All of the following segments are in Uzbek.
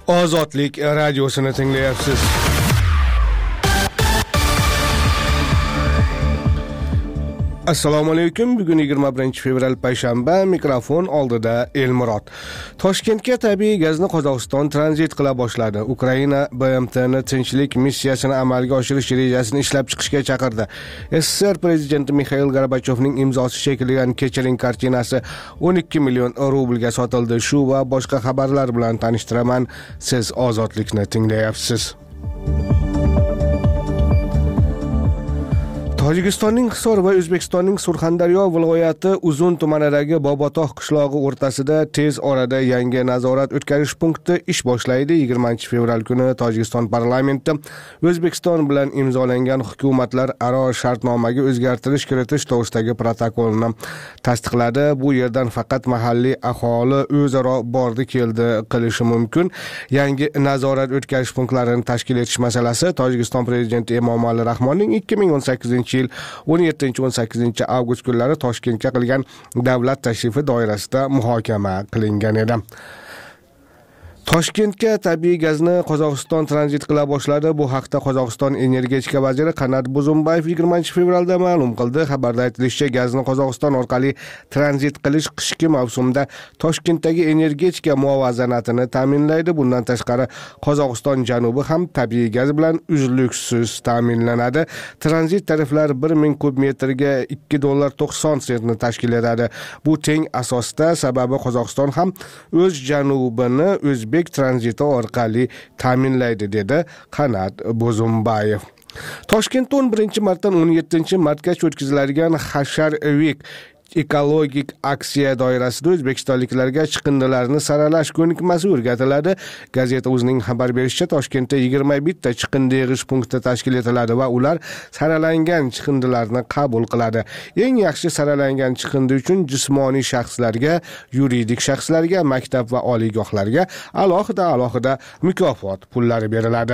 Ozodlik radiosini tinglayapsiz. Assalomu alaykum. Bugun 21-fevral payshanba, mikrofon oldida Elmurod. Toshkentga tabiiy gazni Qozog'iston tranzit qila boshladi. Ukraina BMTni tinchlik missiyasini amalga oshirish rejasini ishlab chiqishga chaqirdi. SSR prezidenti Mikhail Gorbachevning imzosi chekilgan kechiring kartinasi 12 million rublga sotildi. Shu va boshqa xabarlar bilan tanishtiraman. Siz ozodlikni tinglayapsiz. Tojikistonning Hisor va O'zbekistonning Surxondaryo viloyati Uzun tumanidagi Bobotog' qishlog'i o'rtasida tez orada yangi nazorat o'tkazish punkti ish boshlaydi. 20-fevral kuni Tojikiston parlamenti O'zbekiston bilan imzolangan hukumatlar aro shartnomaga o'zgartirish kiritish to'g'risidagi protokolni tasdiqladi. Bu yerdan faqat mahalliy aholi o'zaro bordi-keldi qilishi mumkin. Yangi nazorat o'tkazish punktlarini tashkil etish masalasi Tojikiston prezidenti Emomali Rahmonning 2018 yil 17-18 avgust kunlari Toshkentga qilgan davlat tashrifi doirasida muhokama qilingan edi. Toshkentga tabiiy gazni Qozog'iston tranzit qila boshladi. Bu haqda Qozog'iston energetika vaziri Qanat Bozumbayev 20-fevralda ma'lum qildi. Xabarda aytilishicha, gazni Qozog'iston orqali tranzit qilish qishki mavsumda Toshkentdagi energetika muvozanatini ta'minlaydi. Bundan tashqari, Qozog'iston janubi ham tabiiy gaz bilan uzluksiz ta'minlanadi. Tranzit tariflari 1000 kub metrga $2.90 tashkil etadi. Bu teng asosda, sababi Qozog'iston ham o'z janubini O'zbek tranziti orqali ta'minlaydi, dedi Qanat Bozumbayev. Toshkentda 11-martdan 17-martgacha o'tkaziladigan Hashar Week ekologik aksiya doirasida o'zbekistonliklarga chiqindilarni saralash ko'nikmasi o'rgatiladi. Gazeta o'zining xabar berishicha, Toshkentda 21 ta chiqindi yig'ish punkti tashkil etiladi va ular saralangan chiqindilarni qabul qiladi. Eng yaxshi saralangan chiqindi uchun jismoniy shaxslarga, yuridik shaxslarga, maktab va oliygohlarga alohida mukofot pullari beriladi.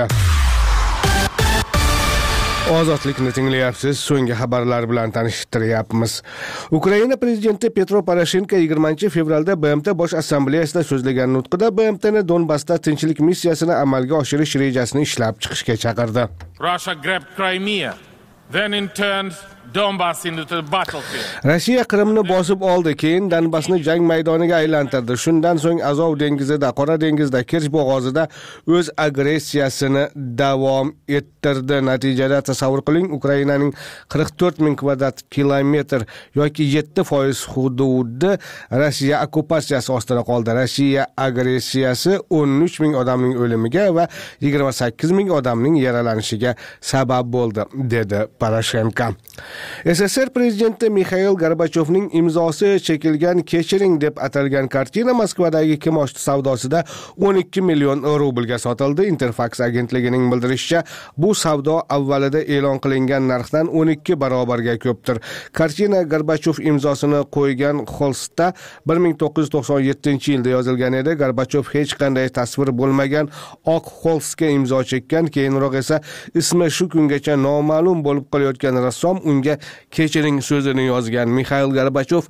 Ozodlikni tinglayapsiz. So'nggi xabarlar bilan tanishtiryapmiz. Ukraina prezidenti Petro Poroshenko 20-fevralda BMT Bosh assambleyasida so'zlagan nutqida BMTni Donbassda tinchlik missiyasini amalga oshirish rejasini ishlab chiqishga chaqirdi. Russia grabbed Crimea, then in turn Donbass into the battlefield. Rossiya Qrimni bosib oldi, keyin Donbassni jang maydoniga aylantirdi. Shundan so'ng Azov dengizida, Qora dengizda, Kerch bo'g'ozida o'z agressiyasini davom ettirdi. Natijada tasavvur qiling, Ukrainaning 44,000 kvadrat kilometr yoki 7% hududi Rossiya okkupatsiyasi ostida qoldi. Rossiya agressiyasi 13,000 odamning o'limiga va 28,000 odamning yaralanishiga sabab bo'ldi, dedi Poroshenko. SSR prezidenti Mikhail Gorbachevning imzosi chekilgan kechiring deb atalgan kartina Moskvadagi kimoshdi savdosida 12 million rublga sotildi. Interfax agentligining bildirishicha, bu savdo avvalida e'lon qilingan narxdan 12 barobarga ko'pdir. Kartina Gorbachev imzosini qo'ygan holstda 1997-yilda yozilgan edi. Gorbachev hech qanday tasvir bo'lmagan oq holstga imzo chekkan, keyinroq esa ismi shu kungacha noma'lum bo'lib qolayotgan rassom unga kechiring so'zini yozgan. Mikhail Gorbachev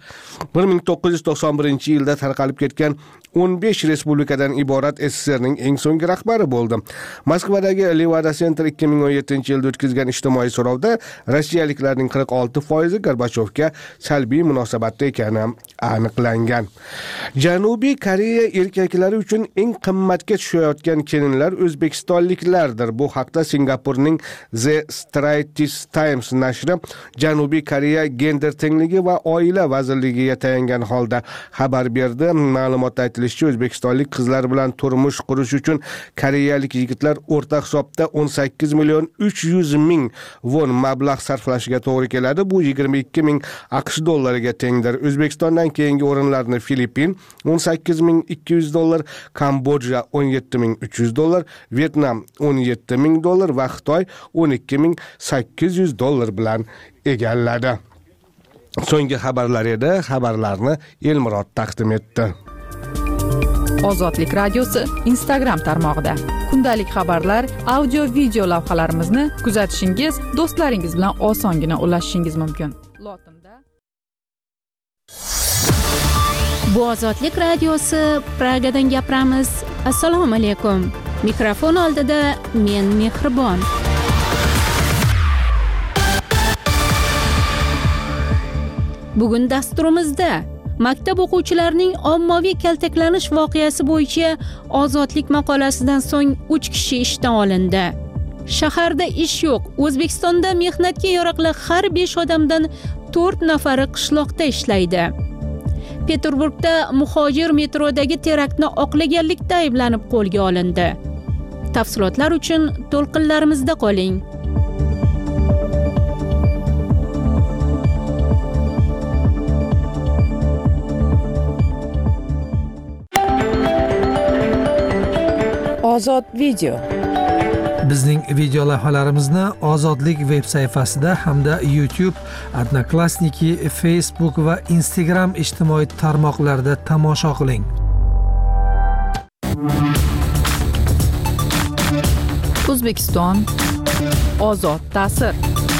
1991-yilda tarqalib ketgan 15 respublikadan iborat SSRning eng so'nggi rahbari bo'ldi. Moskvadagi Levada Center 2017-yilda o'tkazgan ijtimoiy so'rovda rossiyaliklarning 46% Gorbachevga salbiy munosabatda ekani aniqlangan. Janubiy Koreya erkaklari uchun eng qimmatga tushayotgan kelinlar o'zbekistonliklardir. Bu haqda Singapurning The Straits Times nashri Janubiy Koreya gender tengligi va oila vazirligiga tayangan holda xabar berdi. Ma'lumotda aytilishicha, o'zbekistonlik qizlar bilan turmush qurish uchun koreyalik yigitlar o'rta hisobda 18 million 300 ming won mablag' sarflashiga to'g'ri keladi. Bu 22,000 AQSh dollariga tengdir. O'zbekistondan keyingi o'rinlarni Filippin $18,200, Kambodja $17,300, Vietnam $17,000 va Xitoy $12,800 bilan egalladi. So'nggi xabarlar edi. Xabarlarni Elmurod taqdim etdi. Ozodlik radiosi Instagram tarmog'ida. Kundalik xabarlar, audio, video lavhalarimizni kuzatishingiz, do'stlaringiz bilan osongina ulashishingiz mumkin. Lotinda Bu Ozodlik radiosi, Pragadan gapiramiz. Assalomu alaykum. Mikrofon oldida men Mehribon. Bugun dasturimizda maktab o'quvchilarining ommaviy kaltaklanish voqeasi bo'yicha Ozodlik maqolasidan so'ng 3 kishi ishdan olindi. Shaharda ish yo'q. O'zbekistonda mehnatga yaroqli har 5 odamdan 4 nafari qishloqda ishlaydi. Peterburgda muhojir metrodagi teraktni oqlaganlikda ayblanib qo'lga olindi. Tafsilotlar uchun to'lqinlarimizda qoling. Ozod video. Bizning video lavhalarimizni Ozodlik veb sayfasida hamda YouTube, Odnoklassniki, Facebook va Instagram ijtimoiy tarmoqlarida tomosha qiling. O'zbekiston ozod ta'sir.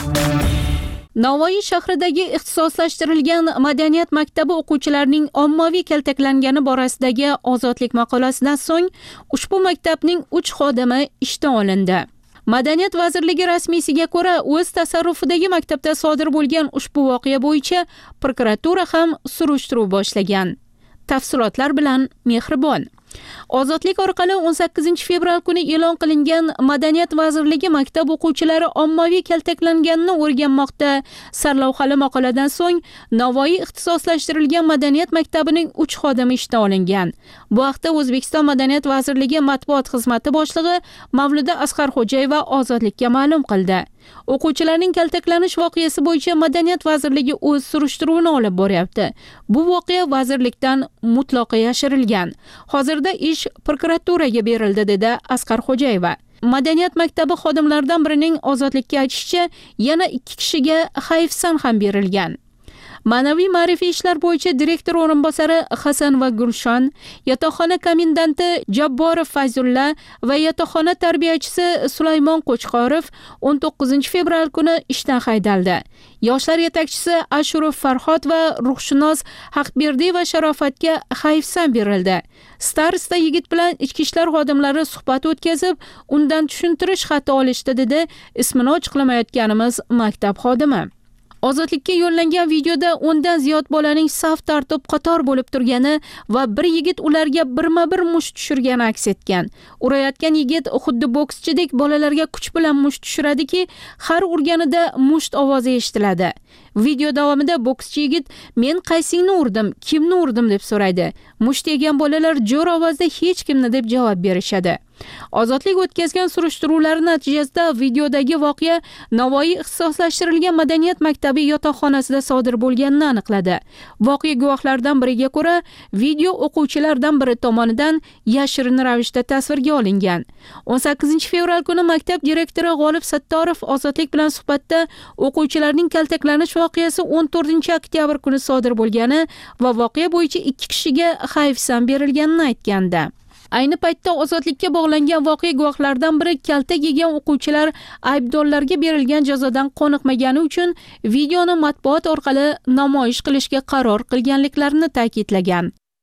Navoiy shahridagi ixtisoslashtirilgan madaniyat maktabi o'quvchilarining ommaviy kaltaklangani borasidagi Ozodlik maqolasidan so'ng ushbu maktabning 3 xodimi ishdan olindi. Madaniyat vazirligi rasmiysiga ko'ra, o'z tasarrufidagi maktabda sodir bo'lgan ushbu voqea bo'yicha prokuratura ham surishtiruv boshlagan. Tafsilotlar bilan Mehribon. Ozodlik orqali 18 fevral kuni e'lon qilingan Madaniyat vazirligi maktab o'quvchilari ommaviy kaltaklanganini o'rganmoqda sarlavhali maqoladan so'ng Navoiy ixtisoslashtirilgan madaniyat maktabining 3 xodimi ishdan olingan. Bu haqda O'zbekiston Madaniyat vazirligi matbuot xizmati boshlig'i Mavluda Asqarxo'jayeva Ozodlikka ma'lum qildi. O'quvchilarning kaltaklanish voqeasi bo'yicha Madaniyat vazirligi o'z surishtiruvini olib boryapti. Bu voqea vazirlikdan mutlaqo yashirilgan. Hozirda ish prokuraturaga berildi, dedi Asqarxo'jayeva. Madaniyat maktabi xodimlaridan birining Ozodlikka aytishicha, yana 2 kishiga hayfsan ham berilgan. Ma'naviy ma'rifiy ishlar bo'yicha direktor o'rinbosari Hasan va Gulshon, yotoqxona komendanti Jabborov Fayzulla va yotoqxona tarbiyachisi Sulaymon Qo'chqorov 19 fevral kuni ishdan haydaldi. Yoshlar yetakchisi Ashurov Farhod va ruhshunos Haqberdi va Sharofatga hayfsan berildi. Starosta yigit bilan ichki ishlar xodimlari suhbat o'tkazib, undan tushuntirish xati olishdi, dedi ismini ochiqlamayotganimiz maktab xodimi. Ozodlikka yo'llangan videoda 10 dan ziyod bolaning saf tartib qator bo'lib turgani va bir yigit ularga birma-bir musht tushirgani aks etgan. Urayotgan yigit xuddi bokschidek bolalarga kuch bilan musht tushiradiki, har urganida musht ovozi eshitiladi. Video davomida bokschi yigit "Men qaysingni urdim, kimni urdim?" deb so'raydi. Musht yegan bolalar jo'r ovozda "Hech kimni" deb javob berishadi. Ozodlik o'tkazgan surishtiruvlar natijasida videodagi voqea Navoiy ixtisoslashtirilgan madaniyat maktabi yotoqxonasida sodir bo'lganini aniqladi. Voqea guvohlaridan biriga ko'ra, video o'quvchilardan biri tomonidan yashirin ravishda tasvirga olingan. 18 fevral kuni maktab direktori G'olib Sattorov Ozodlik bilan suhbatda o'quvchilarning kaltaklanish voqeasi 14 oktyabr kuni sodir bo'lgani va voqea bo'yicha 2 kishiga hayfsan berilganini aytgandi. Ayni paytda Ozodlikka bog'langan voqea guvohlaridan biri kaltak yegan o'quvchilar aybdorlarga berilgan jazodan qoniqmagani uchun videoni matbuot orqali namoyish qilishga qaror qilganliklarini ta'kidlagan.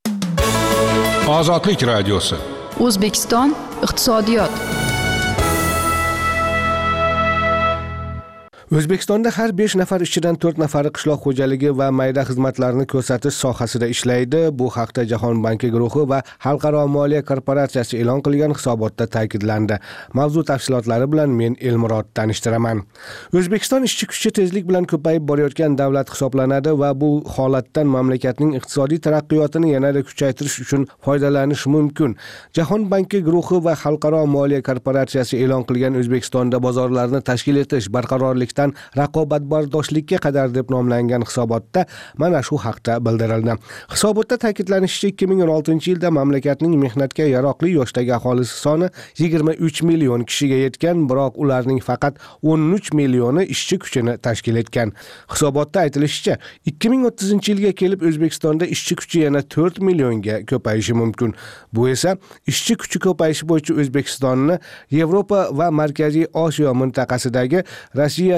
Ozodlik radiosi. O'zbekiston iqtisodiyot. O'zbekistonda har 5 nafar ishchidan 4 nafari qishloq xo'jaligi va mayda xizmatlarni ko'rsatish sohasida ishlaydi. Bu haqda Jahon banki guruhi va Xalqaro moliya korporatsiyasi e'lon qilgan hisobotda ta'kidlandi. Mavzu tafsilotlari bilan men Elmurod tanishtiraman. O'zbekiston ishchi kuchi tezlik bilan ko'payib borayotgan davlat hisoblanadi va bu holatdan mamlakatning iqtisodiy taraqqiyotini yanada kuchaytirish uchun foydalanish mumkin. Jahon banki guruhi va Xalqaro moliya korporatsiyasi e'lon qilgan O'zbekistonda bozorlarni tashkil etish, barqarorlik raqobatbardoshlikka qadar deb nomlangan hisobotda mana shu haqda bildirildi. Hisobotda ta'kidlanishicha, 2016-yilda mamlakatning mehnatga yaroqli yoshdagi aholisi soni 23 million kishiga yetgan, biroq ularning faqat 13 millioni ishchi kuchini tashkil etgan. Hisobotda aytilishicha, 2030-yilga kelib O'zbekistonda ishchi kuchi yana 4 millionga ko'payishi mumkin. Bu esa ishchi kuchi ko'payishi bo'yicha O'zbekistonni Yevropa va Markaziy Osiyo mintaqasidagi Rossiya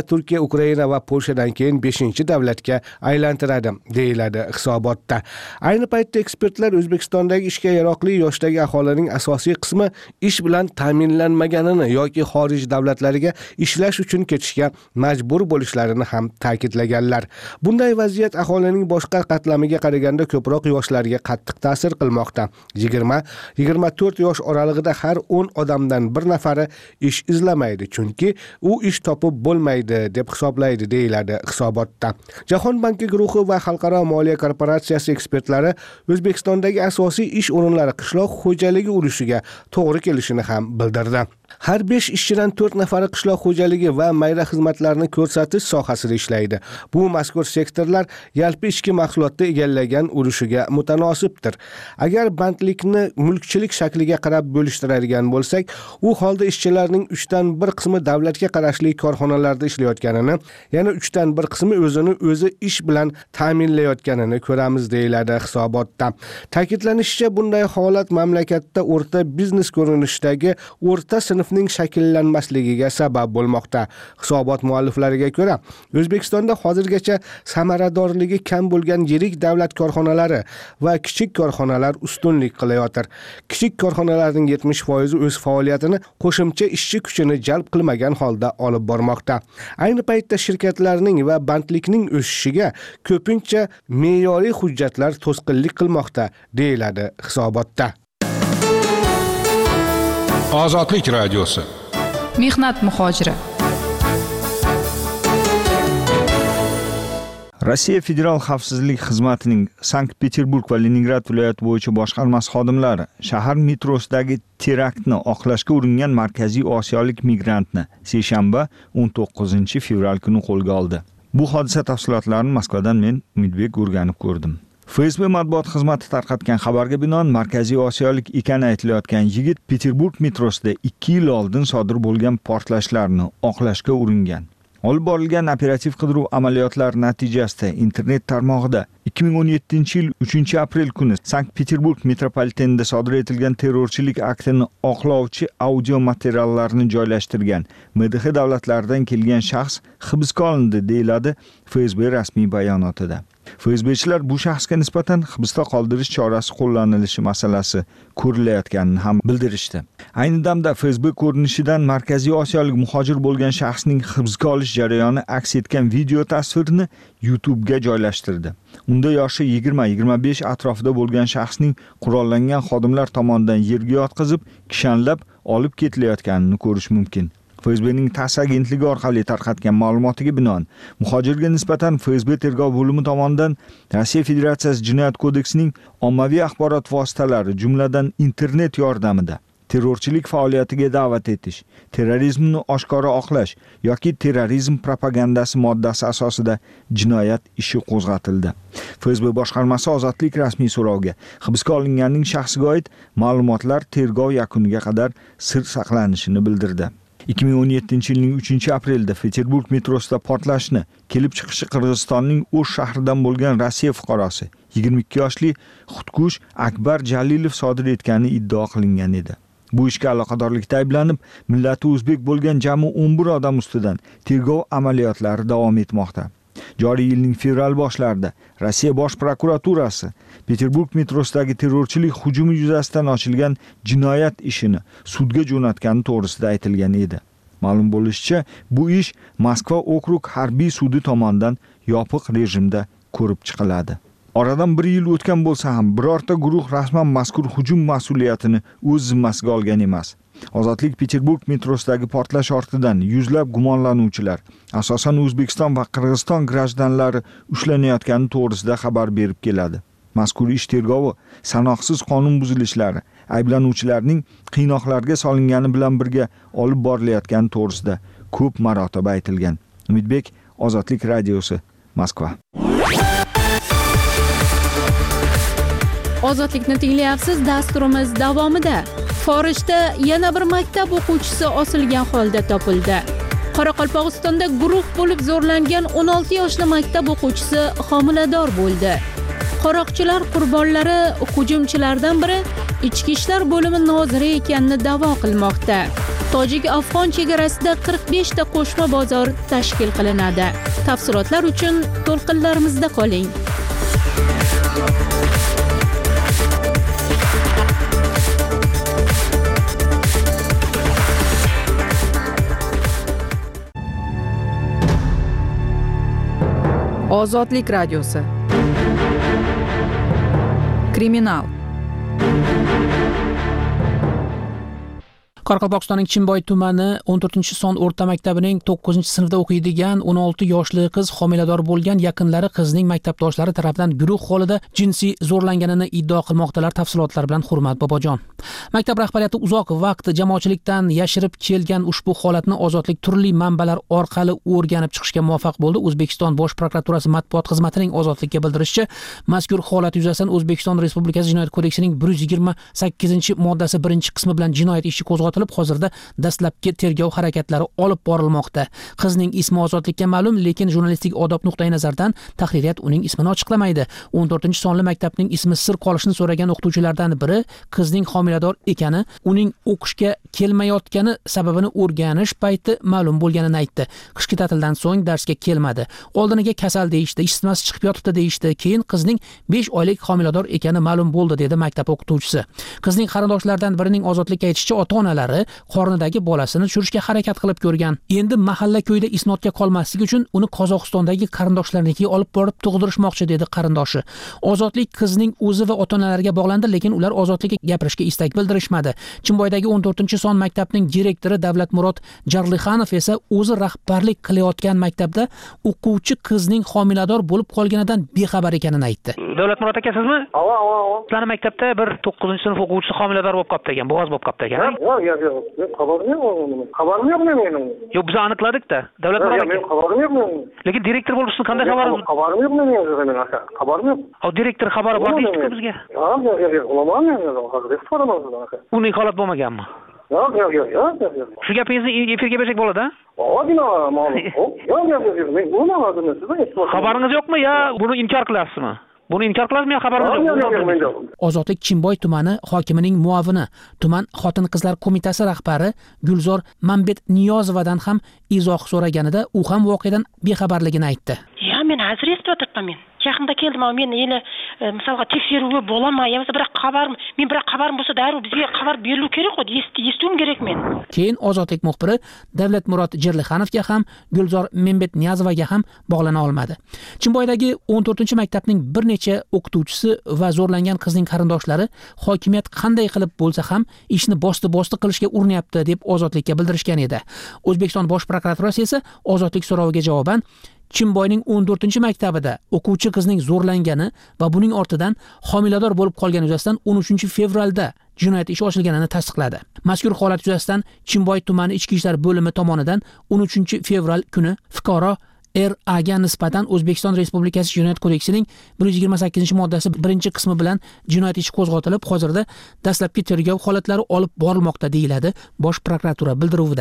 Turkiya, Ukraina va Polshadan keyin 5-davlatga aylantiradi, deyiladi hisobotda. Ayni paytda ekspertlar O'zbekistondagi ishga yaroqli yoshdagi aholining asosiy qismi ish bilan ta'minlanmaganini yoki xorij davlatlariga ishlash uchun ketishga majbur bo'lishlarini ham ta'kidlaganlar. Bunday vaziyat aholining boshqa qatlamiga qaraganda ko'proq yoshlarga qattiq ta'sir qilmoqda. 20-24 yosh oralig'ida har 10 odamdan bir nafari ish izlamaydi, chunki u ish topib bo'lmaydi deb hisoblaydi, deyiladi hisobotda. Jahon banki guruhi va Xalqaro moliya korporatsiyasi ekspertlari O'zbekistondagi asosiy ish o'rinlari qishloq xo'jaligi urushiga to'g'ri kelishini ham bildirdi. Har 5 ishchidan 4 nafari qishloq xo'jaligi va mayda xizmatlarni ko'rsatish sohasida ishlaydi. Bu mazkur sektorlar yalpi ichki mahsulotda egallagan urushiga mutanosibdir. Agar bandlikni mulkchilik shakliga qarab bo'lishtiradigan bo'lsak, u holda ishchilarning 3dan 1 qismi davlatga qarashli korxonalarda ishlayotganini, yana 3dan 1 qismi o'zini o'zi ish bilan ta'minlayotganini ko'ramiz, deyiladi hisobotda. Ta'kidlanishicha, bunday holat mamlakatda o'rta biznes ko'rinishidagi o'rta sinfning shakllanmasligiga sabab bo'lmoqda. Hisobot mualliflariga ko'ra, O'zbekistonda hozirgacha samaradorligi kam bo'lgan yirik davlat korxonalari va kichik korxonalar ustunlik qilayotir. Kichik korxonalarning 70% o'z faoliyatini qo'shimcha ishchi kuchini jalb qilmagan holda olib bormoqda. Ayni paytda shirkatlarning va bandlikning o'sishiga ko'pincha me'yoriy hujjatlar to'sqinlik qilmoqda, deyiladi hisobotda. Ozodlik radiosi. Mehnat muhojiri. Rossiya Federal xavfsizlik xizmatining Sankt-Peterburg va Leningrad viloyati bo'yicha boshqarmasi xodimlari shahar metrosidagi teraktni oqlashga uringan Markaziy Osiyolik migrantni seshanba 19-fevral kuni qo'lga oldi. Bu hodisa tafsilotlarini Moskvadan men Umidbek o'rganib ko'rdim. FSB matbuot xizmati tarqatgan xabarga binoan Markaziy Osiyolik ekani aytilayotgan yigit Peterburg metrosida 2 yil oldin sodir bo'lgan portlashlarni oqlashga uringan. Olib borilgan operativ qidiruv amaliyotlari natijasida internet tarmog'ida 2017-yil 3-aprel kuni Sankt-Peterburg metropolitenida sodir etilgan terrorchilik aktini oqlovchi audio materiallarni joylashtirgan MDH davlatlaridan kelgan shaxs hibsga olindi, deyiladi FSB rasmiy bayonotida. FSBchilar bu shaxsga nisbatan hibsda qoldirish chorasi qo'llanilishi masalasi ko'rilayotganini ham bildirishdi. Ayni damda FSB ko'rinishidan Markaziy Osiyolik muhojir bo'lgan shaxsning hibsga olish jarayoni aks etgan video tasvirni YouTube'ga joylashtirdi. Unda yoshi 20-25 atrofida bo'lgan shaxsning qurollangan xodimlar tomonidan yerga yotqizib, kishanlab olib ketilayotganini ko'rish mumkin. FSBning TASS agentligi orqali tarqatgan ma'lumotiga binoan, muhojirga nisbatan FSB tergov bo'limi tomonidan Rossiya Federatsiyasi Jinoyat kodeksining ommaviy axborot vositalari, jumladan internet yordamida terrorchilik faoliyatiga da'vat etish, terrorizmni oshkora oqlash yoki terrorizm propagandasi moddasi asosida jinoyat ishi qo'zg'atildi. FSB boshqarmasi Ozodlik rasmiy so'rovga hibsga olinganning shaxsiga oid ma'lumotlar tergov yakuniga qadar sir saqlanishini bildirdi. 2017-yilning 3-aprelda Peterburg metrosida portlashni kelib chiqishi Qirg'izistonning O'sh shahridan bo'lgan Rossiya fuqarosi 22 yoshli Xudkush Akbar Jalilov sodir etgani iddao qilingan edi. Bu ishga aloqadorlikda ayblanib, millati o'zbek bo'lgan jami 11 odam ustidan tergov amaliyotlari davom etmoqda. Joriy yilning fevral boshlarida Rossiya Bosh prokuraturasi Peterburg metrosidagi terrorchilik hujumi yuzasidan ochilgan jinoyat ishini sudga jo'natgani to'g'risida aytilgan edi. Ma'lum bo'lishicha, bu ish Moskva okrug harbiy sudi tomonidan yopiq rejimda ko'rib chiqiladi. Oradan 1 yil o'tgan bo'lsa ham, birorta guruh rasman mazkur hujum mas'uliyatini o'z zimmasiga olgan emas. Ozodlik Peterburg metrosidagi portlash ortidan yuzlab gumonlanuvchilar, asosan O'zbekiston va Qirg'iziston grajdanlari ushlanayotgani to'g'risida xabar berib keladi. Mazkur ish tergovi sanoqsiz qonun buzilishlari, ayblanuvchilarning qiynoqlarga solingani bilan birga olib borilayotgani to'g'risida ko'p marotaba aytilgan. Umidbek, Ozodlik radiosi, Moskva. Ozodlikni tinglayapsiz. Dasturimiz davomida Forijda yana bir maktab o'quvchisi osilgan holda topildi. Qoraqalpog'istonda guruh bo'lib zo'rlangan 16 yoshli maktab o'quvchisi homilador bo'ldi. Qaroqchilar qurbonlari hujumchilardan biri ichki ishlar bo'limi noziri ekanini da'vo qilmoqda. tojik-afg'on chegarasida 45 ta qo'shma bozor tashkil qilinadi. Tafsilotlar uchun to'lqinlarimizda qoling. Ozodlik radiosi. Kriminal. Qoraqalpog'istonning Chimboy tumani 14-son o'rta maktabining 9-sinfda o'qiydigan 16 yoshli qiz homilador bo'lgan, yaqinlari qizning maktabdoshlari tomonidan guruh holida jinsiy zo'rlanganini iddao qilmoqdalar. Tafsilotlar bilan Hurmat Bobojon. Maktab rahbariyati uzoq vaqt jamoatchilikdan yashirib kelgan ushbu holatni Ozodlik turli manbalar orqali o'rganib chiqishga muvaffaq bo'ldi. O'zbekiston Bosh prokuraturasi matbuot xizmatining Ozodlikka bildirishicha, mazkur holat yuzasidan O'zbekiston Respublikasi Jinoyat kodeksining 128-moddasi 1-qismi bilan jinoyat ishi qo'zg'atilib, hozirda dastlabki tergov harakatlari olib borilmoqda. Qizning ismi Ozodlikka ma'lum, lekin jurnalistik odob nuqtai nazaridan tahririyat uning ismini ochiqlamaydi. 14-sonli maktabning ismi sir qolishini so'ragan o'qituvchilardan biri qizning homilador ekani, uning o'qishga kelmayotgani sababini o'rganish payti ma'lum bo'lganini aytdi. Qishki ta'tildan so'ng darsga kelmadi. Oldiniga kasal deyishdi, isitmasi chiqib yotibdi deyishdi. Keyin qizning 5 oylik homilador ekani ma'lum bo'ldi, dedi maktab o'qituvchisi. Qizning qarindoshlaridan birining Ozodlikka aytishicha, ota-onalari qornidagi bolasini tushirishga harakat qilib ko'rgan. Endi mahalla ko'yda isnodga qolmasligi uchun uni Qozog'istondagi qarindoshlarinikiga olib borib tug'dirishmoqchi, dedi qarindoshi. Ozodlik qizning o'zi va ota-onalariga bog'landi, lekin ular Ozodlikka gapirishga istak bildirishmadi. Chimboydagi 14-son maktabning direktori Davlatmurod Jarlixanov esa o'zi rahbarlik qilayotgan maktabda o'quvchi qizning homilador bo'lib qolganidan bexabar ekanini aytdi. Davlatmurod aka, sizmi? Sizlarning maktabda bir 9-sinf o'quvchisi homilador bo'lib qolibdi ekan, bo'g'oz bo'lib qolibdi ekan. Yo'q, xabarim yo'q mening. Yo'q, biz aniqladik-da. Davlatmurod aka. Men xabarim yo'q mening. Lekin direktor bo'lishni qanday xabaringiz? Xabarim yo'q mening, aka. Xabarim yo'q. Direktor xabari bor deydi bizga. Yo'q, ulamam men. Aka. Uning holat bo'lmaganmi? Yo'q. Shu gapingizni efirga bersak bo'ladi-a? Xabaringiz yo'qmi yo buni inkor qilasizmi? Buni inkor qilasizmi yo xabaringiz yo'q? Ozodlik Chimboy tumani hokimining muavini, tuman xotin-qizlar qo'mitasi rahbari Gulzor Mambetniyozovadan ham izoh so'raganida u ham voqeadan bexabarligini aytdi. Men hozir eshitib o'tiribman. Yaqinda keldim, men yana misalga tekshiruvi bo'laman, yo'qsa bir xabarim bo'lsa darrov bizga xabar berilib kerak-ku, eshitishim kerak men. Keyin Ozodlik muxbiri Davlatmurod Jarlixanovga ham, Gulzor Mambetniyozovaga ham bog'lana olmadi. Chimboydagi 14-maktabning bir necha o'qituvchisi va zo'rlangan qizning qarindoshlari hokimiyat qanday qilib bo'lsa ham ishni bosti qilishga urinyapti deb Ozodlikka bildirishgan edi. O'zbekiston Bosh prokuraturasi esa Ozodlik so'roviga javoban Chimboyning 14-maktabida o'quvchi qizning zo'rlangani va buning ortidan homilador bo'lib qolgani yuzasidan 13-fevralda jinoyat ishi ochilganini tasdiqladi. Mazkur holat yuzasidan Chimboy tumani ichki ishlar bo'limi tomonidan 13-fevral kuni fuqaro R.A.ga nisbatan O'zbekiston Respublikasi Jinoyat kodeksining 128-moddasi 1-qismi bilan jinoyat ishi qo'zg'atilib, hozirda dastlabki tergov holatlari olib borilmoqda, deyiladi Bosh prokuratura bildiruvida.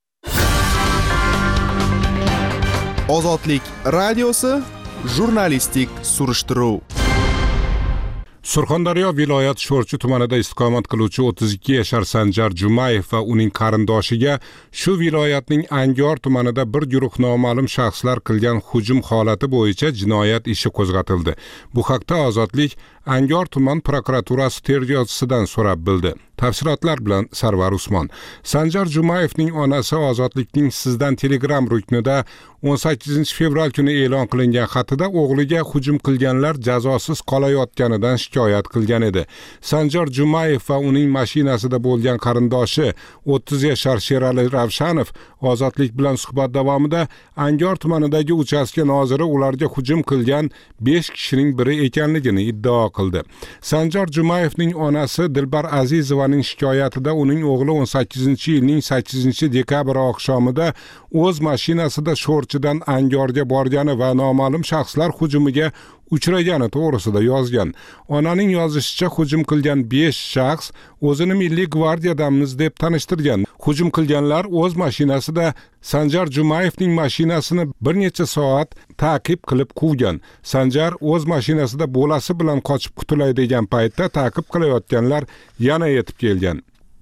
Ozodlik radiosi jurnalistik surishtiruv. Surxondaryo viloyat Sho'rchi tumanida istiqomat qiluvchi 32 yashar Sanjar Jumayev va uning qarindoshiga shu viloyatning Angor tumanida bir guruh noma'lum shaxslar qilgan hujum holati bo'yicha jinoyat ishi qo'zg'atildi. Bu haqda Ozodlik Angor tuman prokuraturasi tergovchisidan so'rab bildi. Tafsilotlar bilan Sarvar Usmon. Sanjar Jumayevning onasi Ozodlikning Sizdan Telegram ruknida 18-fevral kuni e'lon qilingan xatida o'g'liga hujum qilganlar jazosiz qolayotganidan shikoyat qilgan edi. Sanjar Jumayev va uning mashinasida bo'lgan qarindoshi 30 yashar Sherali Ravshanov Ozodlik bilan suhbat davomida Angor tumanidagi uchastka noziri ularga hujum qilgan 5 kishining biri ekanligini iddao qildi. Sanjar Jumayevning onasi Dilbar Azizovaning shikoyatida uning o'g'li 18-yilning 8-dekabr oqshomida o'z mashinasida Sho'rchidan Angorga borgani va noma'lum shaxslar hujumiga uchragani to'g'risida yozgan. Onaning yozishicha, hujum qilgan 5 shaxs o'zini Milliy gvardiyadamiz deb tanishtirgan. Hujum qilganlar o'z mashinasida Sanjar Jumayevning mashinasini bir necha soat ta'qib qilib quvgan. Sanjar o'z mashinasida bolasi bilan qochib qutulay degan paytda ta'qib qilayotganlar yana yetib kelgan.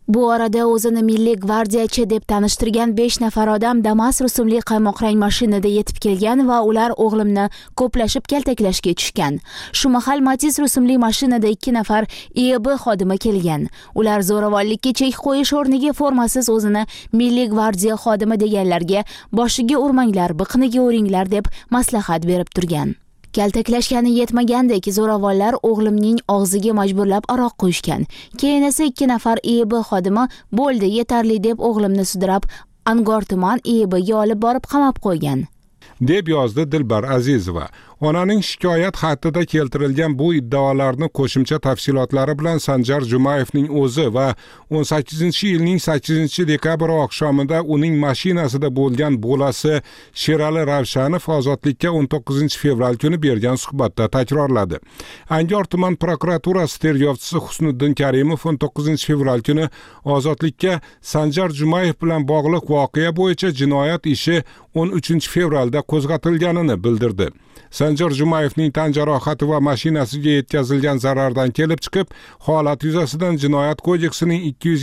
Bu orada o'zini Milliy gvardiyachi deb tanishtirgan 5 nafar odam Damas rusumli qaymoqrang mashinada yetib kelgan va ular o'g'limni ko'plashib kaltaklashga tushgan. Shu mahal Matiz rusumli mashinada 2 nafar IEB xodimi kelgan. Ular zo'ravonlikka chek qo'yish o'rniga formasiz o'zini Milliy gvardiya xodimi deganlarga boshiga urmanglar, biqiniga uringlar deb maslahat berib turgan. Kaltaklashgani yetmagandek zo'ravonlar o'g'limning og'ziga majburlab aroq qo'yishgan. Keyin esa 2 nafar IEB xodimi bo'ldi, yetarli deb o'g'limni sudrab Angor tuman IEBga olib borib qamab qo'ygan, deb yozdi Dilbar Azizova. Onaning shikoyat xatida keltirilgan bu iddaolarni qo'shimcha tafsilotlari bilan Sanjar Jumayevning o'zi va 18-yilning 8-dekabr oqshomida uning mashinasida bo'lgan bolasi Sherali Ravshanov Ozodlikka 19-fevral kuni bergan suhbatda takrorladi. Angor tuman prokuraturasi tergovchisi Husniddin Karimov 19-fevral kuni Ozodlikka Sanjar Jumayev bilan bog'liq voqea bo'yicha jinoyat ishi 13-fevralda qo'zg'atilganini bildirdi. Sanjar Jumayevning tan jarohati va mashinasiga yetkazilgan zarardan kelib chiqib, holat yuzasidan Jinoyat kodeksining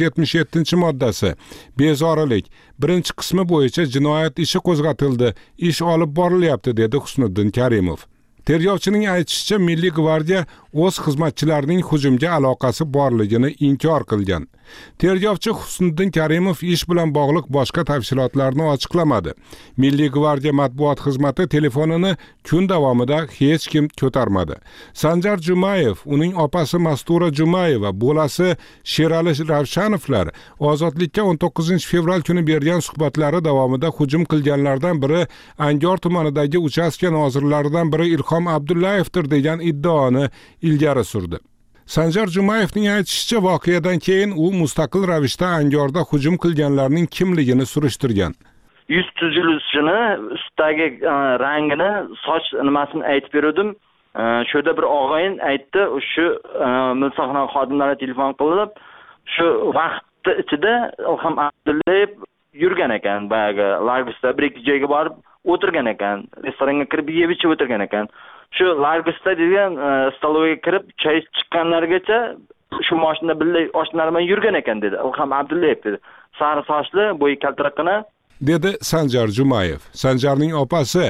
277-moddasi bezorilik 1-qismi bo'yicha jinoyat ishi qo'zg'atildi. Ish olib borilyapti, dedi Husniddin Karimov. Tergovchining aytishicha, Milliy gvardiya o'z xizmatchilarining hujumga aloqasi borligini inkor qilgan. Tergovchi Husniddin Karimov ish bilan bog'liq boshqa tafsilotlarni ochiqlamadi. Milliy gvardiya matbuot xizmati telefonini kun davomida hech kim ko'tarmadi. Sanjar Jumayev, uning opasi Mastura Jumayeva, bolasi Sherali Ravshanovlar Ozodlikka 19-fevral kuni bergan suhbatlari davomida hujum qilganlardan biri Angor tumanidagi uchastka nozirlaridan biri Ilhom Abdullayevdir degan iddaoni ilgari surdi. Sanjar Jumayevning aytishicha, voqeadan keyin u mustaqil ravishda Angorda hujum qilganlarning kimligini surishtirgan. Yuz tuzilishini, ustidagi rangini, soch nimasini aytib berdim. Shuda bir og'ayin aytdi, shu milsoxona xodimlariga telefon qilib, shu vaqt ichida Ilhom Abdullayev yurgan ekan, bayağı Largusda bir-ikki joyga borib o'tirgan ekan, restoranga kirib yeb ichib o'tirgan ekan. Shu Largusda degan stolovaga kirib choy chiqqanlargacha shu mashinada birga oshnalari bilan yurgan ekan, dedi Ilhom Abdullayev, dedi. Sari sochli, bo'yi kaltiraqqina, dedi Sanjar Jumayev. Sanjarning opasi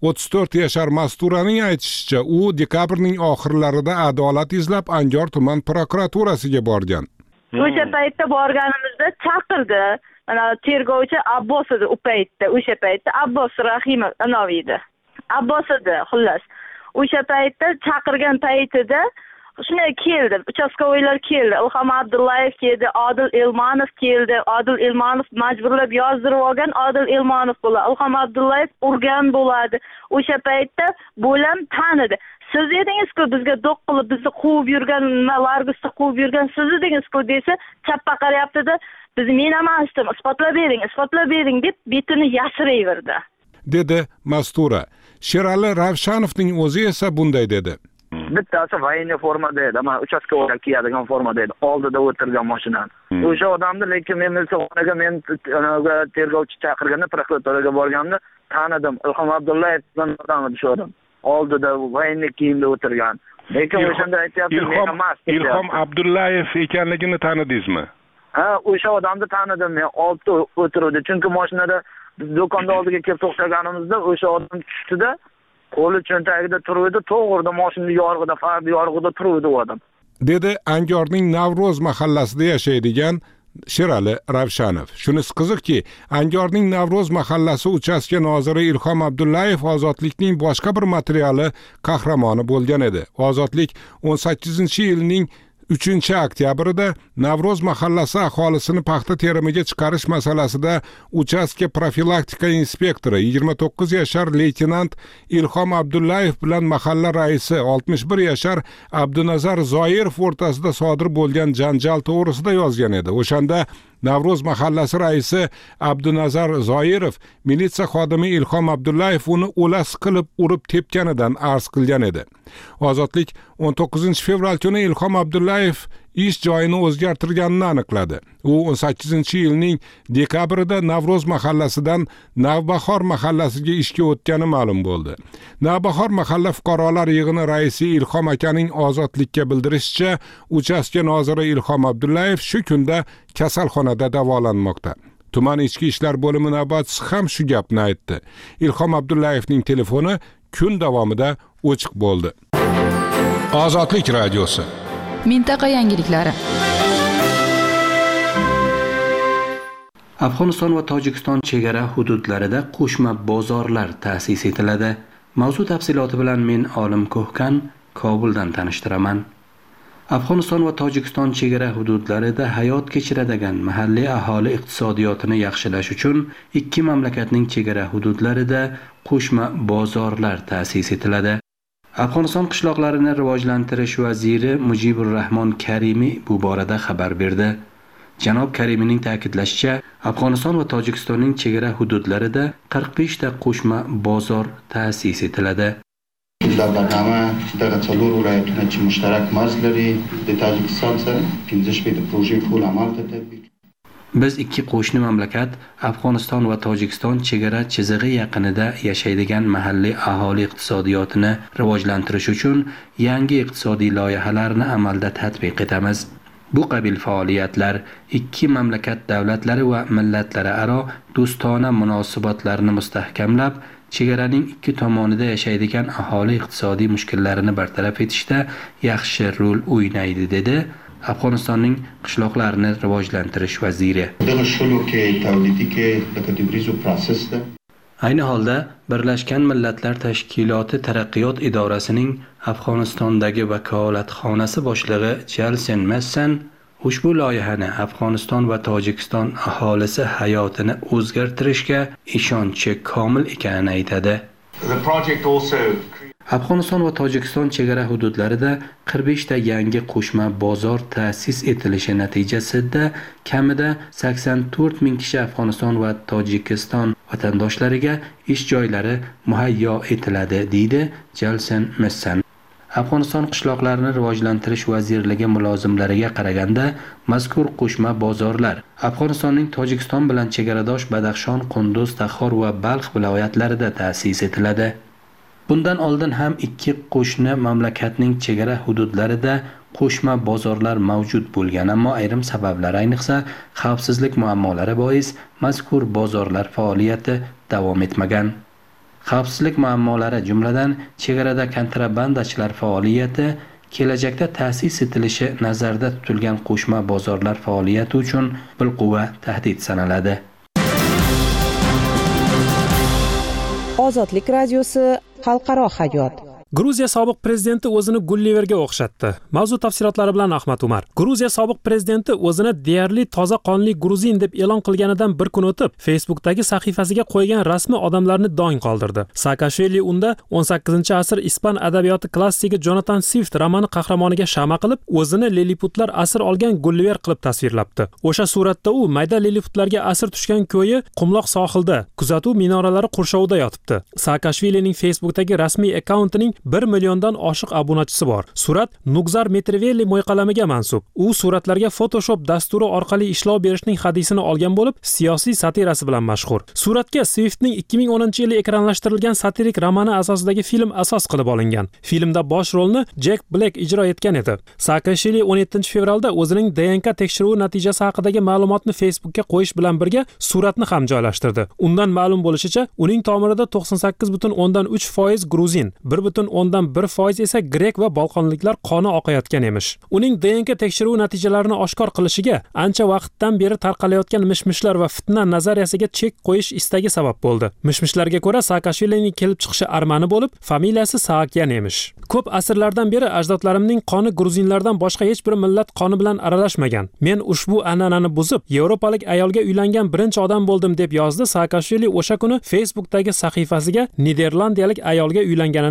34 yashar Masturaning aytishicha, u dekabrning oxirlarida adolat izlab Angor tuman prokuraturasiga borgan. O'sha paytda borganimizda chaqirdi. Mana tergovchi Abbos edi u paytda. O'sha paytda Abbos Rahimov edi. Abbos edi, xullas. O'sha paytda chaqirgan paytida shunday keldi. Uchastkovoylar keldi. Ilhom Abdullayev keldi, Odil Elmanov keldi. Odil Elmanov majburlab yozdirib olgan Odil Elmanov bo'ladi. Ilhom Abdullayev urgan bo'ladi. O'sha paytda bo'lam tanidi. Siz edingiz-ku bizga do'q qilib bizni quvib yurgan, Largusda quvib yurgan siz edingiz-ku desa, chappa qarayapti-da, biz men emasdim, isbotlab bering deb betini yashirayverdi, dedi Mastura. Sherali Ravshanovning o'zi esa bunday dedi. Bittasi voyinniy formada edi, ama uchastkovoylar kiyadigan formada edi, oldida o'tirgan mashinani. O'sha odamni lekin men milsoxonaga men tergovchi chaqirganda prokuraturaga borganimda tanidim. Ilhom Abdullayev odam shu odam. Oldida voyinniy kiyimda o'tirgan. Lekin o'shanda aytayapti, men emas. Ilhom Abdullayev ekanligini tanidingizmi? Ha, o'sha odamni tanidim men, oldida o'tirdi. Chunki mashinada do'konda oldiga kelib to'xtaganimizda o'sha odam tushdi-da, qo'li cho'ntagida turibdi, to'g'rida mashina yorug'ida, fardi yorug'ida turibdi u odam, dedi Angorning Navro'z mahallasida yashaydigan Sherali Ravshanov. Shunisi qiziqki, Angorning Navro'z mahallasi uchastka noziri Ilhom Abdullayev Ozodlikning boshqa bir materiali qahramoni bo'lgan edi. Ozodlik 18-yilning 3-oktyabrida Navro'z mahallasi aholisini paxta terimiga chiqarish masalasida uchastka profilaktika inspektori 29 yashar leytenant Ilhom Abdullayev bilan mahalla raisi 61 yashar Abdunazar Zoirov o'rtasida sodir bo'lgan janjal to'g'risida yozgan edi. O'shanda Navro'z mahallasi raisi Abdunazar Zoirov militsiya xodimi Ilhom Abdullayev uni o'las qilib urib tepganidan arz qilgan edi. Ozodlik 19-fevral kuni Ilhom Abdullayev ish joyini o'zgartirganini aniqladi. U 18-yilning dekabrida Navro'z mahallasidan Navbahor mahallasiga ishga o'tgani ma'lum bo'ldi. Navbahor mahalla fuqarolar yig'ini raisi Ilhom akaning Ozodlikka bildirishicha, uchastka noziri Ilhom Abdullayev shu kunda kasalxonada davolanmoqda. Tuman ichki ishlar bo'limi navbatchisi ham shu gapni aytdi. Ilhom Abdullayevning telefoni kun davomida o'chiq bo'ldi. Ozodlik radiosi. Mintaqa yangiliklari. Afg'oniston va Tojikiston chegara hududlarida qo'shma bozorlar ta'sis etiladi. Mavzu tafsiloti bilan men Olim Ko'hkan Kobuldan tanishtiraman. Afg'oniston va Tojikiston chegara hududlarida hayot kechiradigan mahalliy aholi iqtisodiyotini yaxshilash uchun ikki mamlakatning chegara hududlarida qo'shma bozorlar ta'sis etiladi. Afg'oniston qishloqlarini rivojlantirish vaziri Mujibur Rahmon Karimiy bu borada xabar berdi. Janob Karimining ta'kidlashicha, Afg'oniston va Tojikistonning chegara hududlarida 45 ta qo'shma bozor ta'sis etiladi. در برنامه در څلور ولایتونو چې مشترک مرز لري د تاجکستان سره 15 شپې د پروژې ټول عمل ته تطبیق. Biz ikki qo'shni mamlakat Afg'oniston va Tojikiston chegara chizig'i yaqinida yashaydigan mahalliy aholi iqtisodiyotini rivojlantirish uchun yangi iqtisodiy loyihalarni amalda tatbiq etamiz. Bu qabil faoliyatlar ikki mamlakat davlatlari va millatlari aro do'stona munosabatlarni mustahkamlab, chegaraning ikki tomonida yashaydigan aholi iqtisodiy mushkullarini bartaraf etishda yaxshi rol o'ynaydi, dedi Afg'onistonning qishloqlarini rivojlantirish vaziri. Ayni holda Birlashgan Millatlar Tashkiloti Taraqqiyot idorasining Afg'onistondagi vakolatxonasi boshlig'i Jalsen Messan ushbu loyihani Afg'oniston va Tojikiston aholisi hayotini o'zgartirishga ishonchi komil ekanini aytadi. Afg'oniston va Tojikiston chegara hududlarida 45 ta yangi qo'shma bozor ta'sis etilishi natijasida kamida 84 ming kishi Afg'oniston va Tojikiston vatandoshlariga ish joylari muhayyo etiladi, deydi Jalsen Messan. Afg'oniston qishloqlarini rivojlantirish vazirligi mulozimlariga qaraganda, mazkur qo'shma bozorlar Afg'onistonning Tojikiston bilan chegaradosh Badaxshon, Qunduz, Taxor va Balx viloyatlarida ta'sis etiladi. Bundan oldin ham ikki qo'shni mamlakatning chegara hududlarida qo'shma bozorlar mavjud bo'lgan, ammo ayrim sabablar, ayniqsa xavfsizlik muammolari bois mazkur bozorlar faoliyati davom etmagan. Xavfsizlik muammolari jumladan chegarada kontrabandachilar faoliyati, kelajakda ta'sis etilishi nazarda tutilgan qo'shma bozorlar faoliyati uchun bilquva tahdid sanaladi. Ozodlik radiosi xalqaro hayot. Gruziya sobiq prezidenti o'zini Gulliverga o'xshatdi. Mavzu tafsilotlari bilan Ahmad Umar. Gruziya sobiq prezidenti o'zini deyarli toza qonli gruzin deb e'lon qilganidan bir kun o'tib, Facebook'dagi sahifasiga qo'ygan rasmi odamlarni dong qoldirdi. Saakashvili unda 18-asr ispan adabiyoti klassiki Jonathan Swift romani qahramoniga shama qilib, o'zini liliputlar asir olgan Gulliver qilib tasvirlabdi. O'sha suratda u mayda liliputlarga asir tushgan ko'yi qumloq sohilda, kuzatuv minoralari qurshovida yotibdi. Saakashvilining Facebook'dagi rasmiy akkauntining 1 milliondan oshiq obunachisi bor. Surat Nugzar Metrivelli mo'yqalamiga mansub. U suratlarga Photoshop dasturi orqali ishlov berishning hadisini olgan bo'lib, siyosiy satirasi bilan mashhur. Suratga Swiftning 2010-yili ekranlashtirilgan satirik romani asosidagi film asos qilib olingan. Filmda bosh rolni Jack Black ijro etgan edi. Saakashvili 17-fevralda o'zining DNK tekshiruvi natijasi haqidagi ma'lumotni Facebook'ga qo'yish bilan birga suratni ham joylashtirdi. Undan ma'lum bo'lishicha, uning tomirida 98.3% gruzin, 1.1% esa grek va bolqonliklar qoni oqayotgan emish. Uning DNK tekshiruvi natijalarini oshkor qilishiga ancha vaqtdan beri tarqalayotgan mishmishlar va fitna nazariyasiga chek qo'yish istagi sabab bo'ldi. Mishmishlarga ko'ra Saakashvilining kelib chiqishi armani bo'lib, familiyasi Saakyan emish. Ko'p asrlardan beri ajdodlarimning qoni gruzinlardan boshqa hech bir millat qoni bilan aralashmagan. Men ushbu an'anani buzib, yevropalik ayolga uylangan birinchi odam bo'ldim, deb yozdi Saakashvili o'sha kuni Facebook'dagi sahifasiga niderlandiyalik ayolga uylanganini nazarda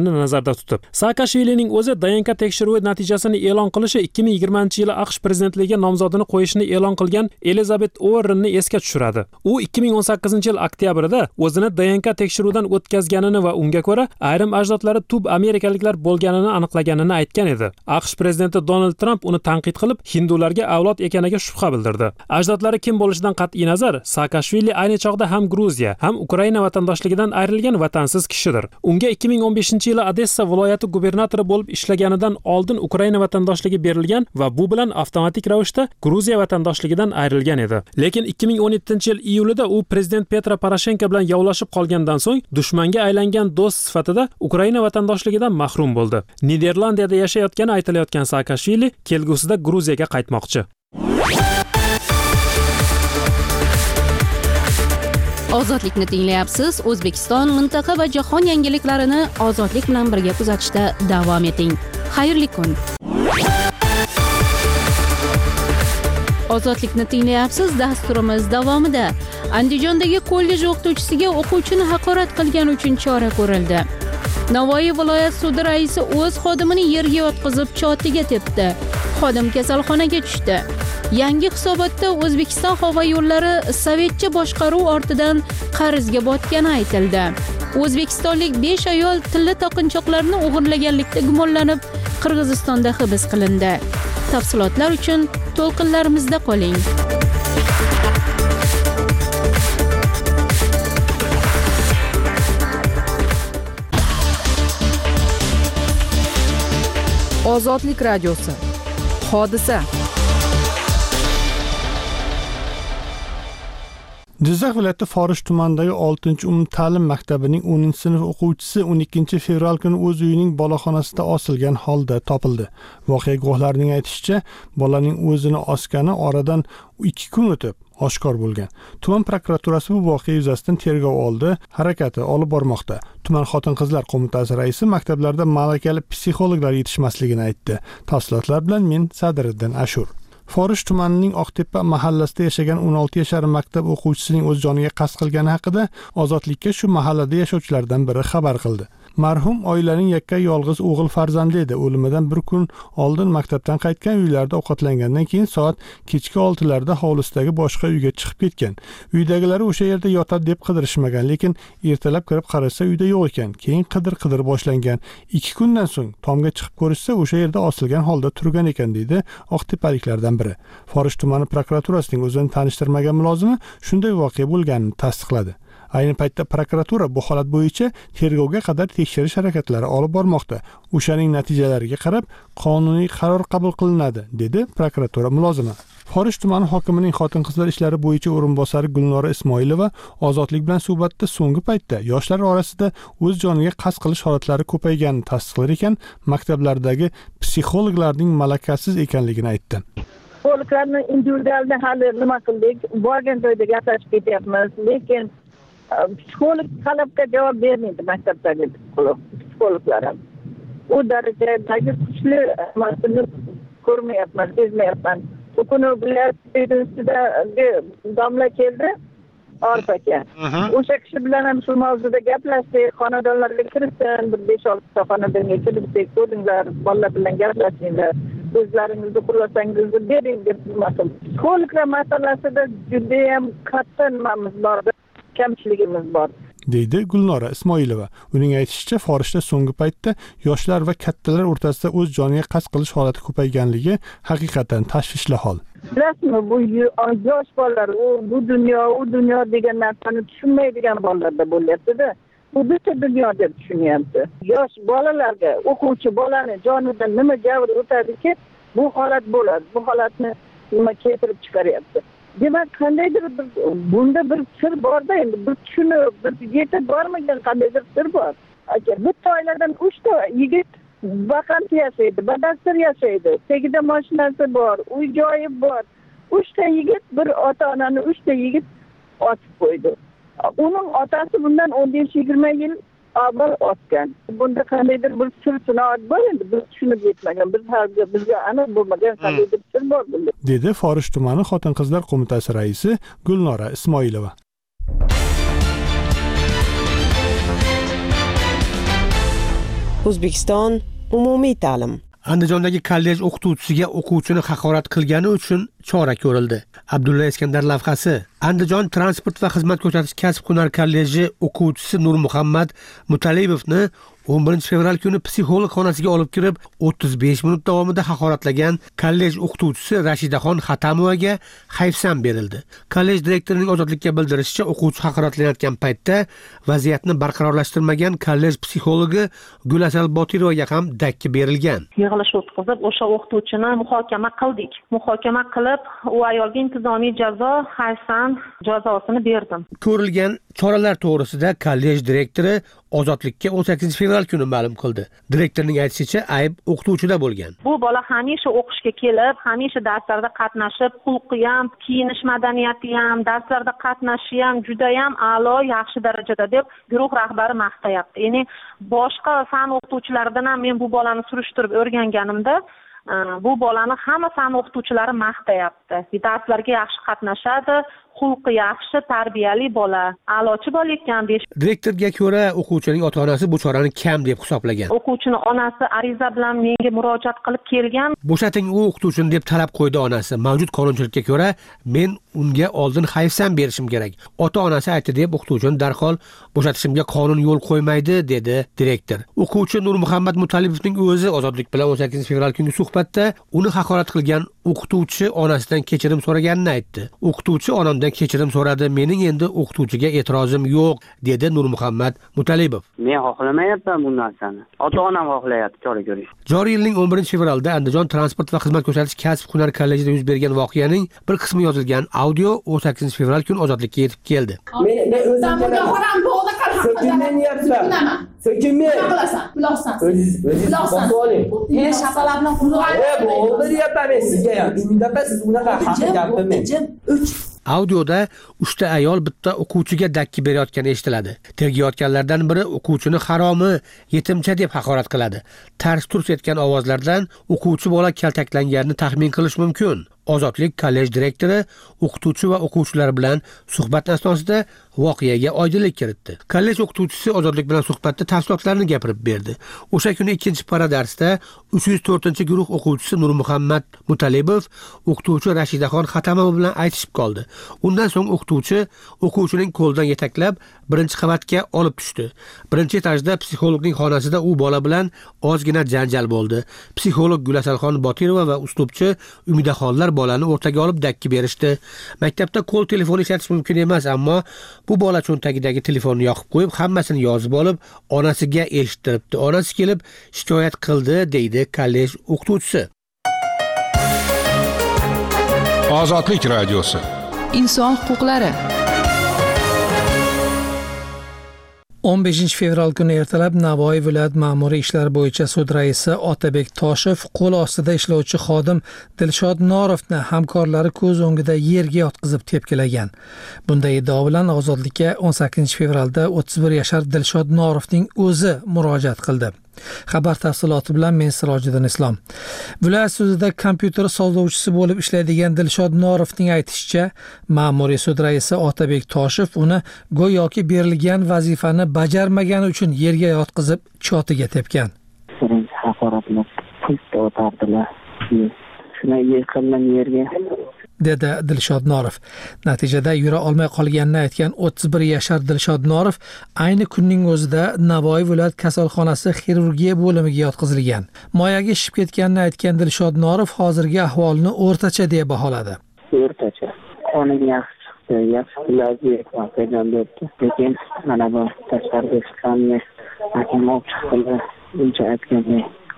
nazarda tutib. Saakashvilining o'zi DNK tekshiruvi natijasini e'lon qilishi 2020-yili AQSh prezidentligiga nomzodini qo'yishini e'lon qilgan Elizabeth Warrenni esga tushiradi. U 2018-yil oktyabrida o'zini DNK tekshiruvdan o'tkazganini va unga ko'ra ayrim ajdodlari tub amerikaliklar bo'lganini aniqlaganini aytgan edi. AQSh prezidenti Donald Trump uni tanqid qilib, hindularga avlod ekaniga shubha bildirdi. Ajdodlari kim bo'lishidan qat'iy nazar, Saakashvili ayni chog'da ham Gruziya, ham Ukraina vatandoshligidan ayrilgan vatansiz kishidir. Unga 2015-yili Odessa viloyati gubernatori bo'lib ishlaganidan oldin Ukraina vatandoshligi berilgan va bu bilan avtomatik ravishda Gruziya vatandoshligidan ayrilgan edi. Lekin 2017-yil iyulida u prezident Petro Poroshenko bilan yovlashib qolgandan so'ng dushmanga aylangan do'st sifatida Ukraina vatandoshligidan mahrum bo'ldi. Niderlandiyada yashayotgani aytilayotgan Saakashvili kelgusida Gruziyaga qaytmoqchi. Ozodlikni tinglayapsiz. O'zbekiston, mintaqa va jahon yangiliklarini ozodlik bilan birga kuzatishda davom eting. Xayrli kun. Ozodlikni tinglayapsiz. Dasturimiz davomida Andijondagi kollej o'qituvchisiga o'quvchini haqorat qilgani uchun chora ko'rildi. Navoiy viloyat sudi raisi o'z xodimini yerga yotqizib chotiga tepdi. Xodim kasalxonaga tushdi. Yangi hisobotda O'zbekiston havo yo'llari sovetcha boshqaruv ortidan qarzga botgani aytildi. O'zbekistonlik 5 ayol tilla taqinchoqlarni o'g'irlaganlikda gumonlanib Qirg'izistonda hibs qilindi. Tafsilotlar uchun to'lqinlarimizda qoling. Ozodlik radiosi. Hodisa. Jizzax viloyati Forish tumanidagi 6-umumta'lim maktabining 10-sinf o'quvchisi 12 fevral kuni o'z uyining boloxonasida osilgan holda topildi. Voqea guvohlarining aytishicha, bolaning o'zini osgani oradan 2 kun o'tib oshkor bo'lgan. Tuman prokuraturasi bu voqea yuzasidan tergov oldi, harakati olib bormoqda. Tuman xotin-qizlar qo'mitasi raisi maktablarda malakali psixologlar yetishmasligini aytdi. Tafsilotlar bilan men Sadiriddin Ashur. Forish tumanining Oqtepa mahallasida yashagan 16 yashar maktab o'quvchisining o'z joniga qasd qilgani haqida Ozodlikka shu mahallada yashovchilardan biri xabar qildi. Marhum oilaning yakka yolg'iz o'g'il farzandi edi. O'limidan bir kun oldin maktabdan qaytgan, uylarida ovqatlangandan keyin soat kechki 6larda hovlisidagi boshqa uyga chiqib ketgan. Uydagilari o'sha yerda yotadi deb qidirishmagan, lekin ertalab kirib qarasa uyda yo'q ekan. Keyin qidir boshlangan. 2 kundan so'ng tomga chiqib ko'rishsa o'sha yerda osilgan holda turgan ekan, deydi Oqtepaliklardan biri. Forish tumani prokuraturasining o'zini tanishtirmagan mulozimi shunday voqea bo'lganini tasdiqladi. Ayni paytda prokuratura bu holat bo'yicha tergovga qadar tekshirish harakatlari olib bormoqda. O'shaning natijalariga qarab qonuniy qaror qabul qilinadi, dedi prokuratura mulozimi. Forish tumani hokimining xotin-qizlar ishlari bo'yicha o'rinbosari Gulnora Ismoilova Ozodlik bilan suhbatda so'nggi paytda yoshlar orasida o'z joniga qasd qilish holatlari ko'payganini tasdiqlar ekan, maktablardagi psixologlarning malakasiz ekanligini aytdi. Psixologlarni individualda hali nima qildik? Borgan joyda gaplashib ketyapmiz, lekin psixolog talabga javob bermaydi maktabdagi psixologlar ham. U darajadagi kuchli emasini ko'rmayapman, sezmayapman. Bu kuni viloyatda domla keldi, Orif aka. O'sha kishi bilan ham shu mavzuda gaplashdik, xonadonlarga kiribsan, bir 5-6 xonadonga kiribdik, ko'rdinglar, bolalar bilan gaplashinglar, o'zlaringizni qurlasangizni bering deb nima-qilib. Psixologlar masalasida juda ham katta nimamiz bor. Kamchiligimiz bor, deydi Gulnora Ismoilova. Uning aytishicha, Forishda so'nggi paytda yoshlar va kattalar o'rtasida o'z joniga qasd qilish holati ko'payganligi haqiqatan tashvishli hol. Bilasizmi, bu yosh bolalar, bu dunyo degan narsani tushunmaydigan bolalarda bo'lyapti-da. Bu bitta dunyo deb tushunyapti. Yosh bolalarga, o'quvchi bolani jonidan nima javr o'tadiki, bu holat bo'ladi. Bu holatni nima keltirib chiqaryapti. Demak, qandaydir bunda bir sir bor-da, endi biz tushunib, biz yetib bormagan qandaydir sir bor. Bitta oiladan 3 ta yigit vaqant yashaydi, badastir yashaydi. Tegida mashinasi bor, uy joyi bor. 3 ta yigit, bir ota-onani 3 ta yigit otib qo'ydi. Uning otasi bundan 15-20 yil avval otgan. Bunda qandaydir bir sir sinoat bor, endi biz tushunib yetmagan, bizga aniq bo'lmagan qandaydir sir bor bunda, dedi Forish tumani xotin-qizlar qo'mitasi raisi Gulnora Ismoilova. O'zbekiston umumiy ta'lim. Andijondagi kollej o'qituvchisiga o'quvchini haqorat qilgani uchun chora ko'rildi. Abdulla Iskandar lavhasi. Andijon transport va xizmat ko'rsatish kasb-hunar kolleji o'quvchisi Nurmuhammad Mutalibovni 11 fevral kuni psixolog xonasiga olib kirib 35 minut davomida haqoratlagan kollej o'qituvchisi Rashidaxon Xatamovaga hayfsan berildi. Kollej direktorining ozodlikka bildirishicha, o'quvchi haqoratlanayotgan paytda vaziyatni barqarorlashtirmagan kollej psixologi Gulasal Botirovaga ham dakki berilgan. Yig'ilish o'tkazib, o'sha o'qituvchini muhokama qildik. Muhokama qilib, u ayolga intizomiy jazo, hayfsan jazosini berdim. Ko'rilgan choralar to'g'risida kollej direktori ozodlikka 18 fevral kuni ma'lum qildi. Direktorning aytishicha, ayb o'qituvchida bo'lgan. Bu bola hamisha o'qishga kelib, hamisha darslarda qatnashib, xulqi ham, kiyinish madaniyati ham, darslarda qatnashishi ham juda ham a'lo, yaxshi darajada deb guruh rahbari maqtayapti. Ya'ni boshqa fan o'qituvchilaridan ham men bu bolani surishtirib o'rganganimda, bu bolani hamma fan o'qituvchilari maqtayapti. Darslarga yaxshi qatnashadi, xulqi yaxshi, tarbiyali bola, a'lochi bola ekan. Direktorga ko'ra, o'quvchining ota-onasi bu chorani kam deb hisoblagan. O'quvchining onasi ariza bilan menga murojaat qilib kelgan. Bo'shating u o'qituvchini deb talab qo'ydi onasi. Mavjud qonunchilikka ko'ra, men unga oldin hayfsan berishim kerak. Ota-onasi aytdi deb o'qituvchini darhol bo'shatishimga qonun yo'l qo'ymaydi, dedi direktor. O'quvchi Nurmuhammad Mutalibovning o'zi ozodlik bilan 18 fevral kungi suhbatda uni haqorat qilgan o'qituvchi onasidan kechirim so'raganini aytdi. O'qituvchi onamdan kechirim so'radi, mening endi o'qituvchiga e'tirozim yo'q, dedi Nurmuhammad Mutalibov. Men xohlamayapman bu narsani. Ota-onam xohlayapti chora ko'rish. Joriy yilning 11 fevralda Andijon transport va xizmat ko'rsatish kasb-hunar kollejida yuz bergan voqeaning bir qismi yozilgan audio 18 fevral kuni ozodlikka yetib keldi. Men o'zim qoram bo'g'da qarab So'kinmayapsan. So'kinmay. Bilasan. Bilasan. Men shapalabni qulg'ayapman. Bo'ldi deyapman men sizga. Unda siz unaqa haqqa gapirmang. Audioda 3 ta ayol bitta o'quvchiga dakki berayotgani eshitiladi. Tergayotganlardan biri o'quvchini haromi, yetimcha deb haqorat qiladi. Tars-turs etgan ovozlardan o'quvchi bola kaltaklanganini taxmin qilish mumkin. Ozodlik kollej direktori o'qituvchi va o'quvchilar bilan suhbat asnosida voqeaga oydinlik kiritdi. Kollej o'qituvchisi ozodlik bilan suhbatda tafsilotlarni gapirib berdi. O'sha kuni ikkinchi para darsda 304-guruh o'quvchisi Nurmuhammad Mutalibov o'qituvchi Rashidaxon Xatamova bilan aytishib qoldi. Undan so'ng o'quvchining qo'lidan yetaklab birinchi qavatga olib tushdi. Birinchi etajda psixologning xonasida u bola bilan ozgina janjal bo'ldi. Psixolog Gulasalxon Botirova va uslubchi Umidaxonlar bolani o'rtaga olib dakki berishdi. Maktabda qo'l telefoni ishlatish mumkin emas, ammo bu bola cho'ntagidagi telefonni yoqib qo'yib, hammasini yozib olib, onasiga eshittiribdi. Onasi kelib shikoyat qildi, deydi kollej o'qituvchisi. Ozodlik radiosi. Inson huquqlari. 15 fevral kuni ertalab Navoiy viloyat ma'muriy ishlar bo'yicha sud raisi Otabek Toshev qo'l ostida ishlovchi xodim Dilshod Norovni hamkorlari ko'z o'ngida yerga yotqizib tepkilagan. Bunday iddao bilan ozodlikka 18 fevralda 31 yashar Dilshod Norovning o'zi murojaat qildi. Xabar tafsiloti bilan men Sirojiddin Islom. Viloyat sudida kompyuter sozlovchisi bo'lib ishlaydigan Dilshod Norovning aytishicha, ma'muriy sud raisi Otabek Toshev uni go'yoki berilgan vazifani bajarmagani uchun yerga yotqizib chotiga tepgan. Birinchi haqoratlab pultda o'tardilar. Shuna yiqildim yerga. Dedi Dilshod Norov. Natijada yura olmay qolganini aytgan 31 yashar Dilshod Norov ayni kunning o'zida Navoiy viloyat kasalxonasi xirurgiya bo'limiga yotqizilgan. Moyaga shishib ketganini aytgan Dilshod Norov hozirgi ahvolini o'rtacha deb baholadi. O'rtacha. Qoning yaxshi chiqdi, yaxshi ilojlik qilgan debdi. Lekin mana bu tashqariga chiqqanni hakim olib chiqdilar. Buncha aytganda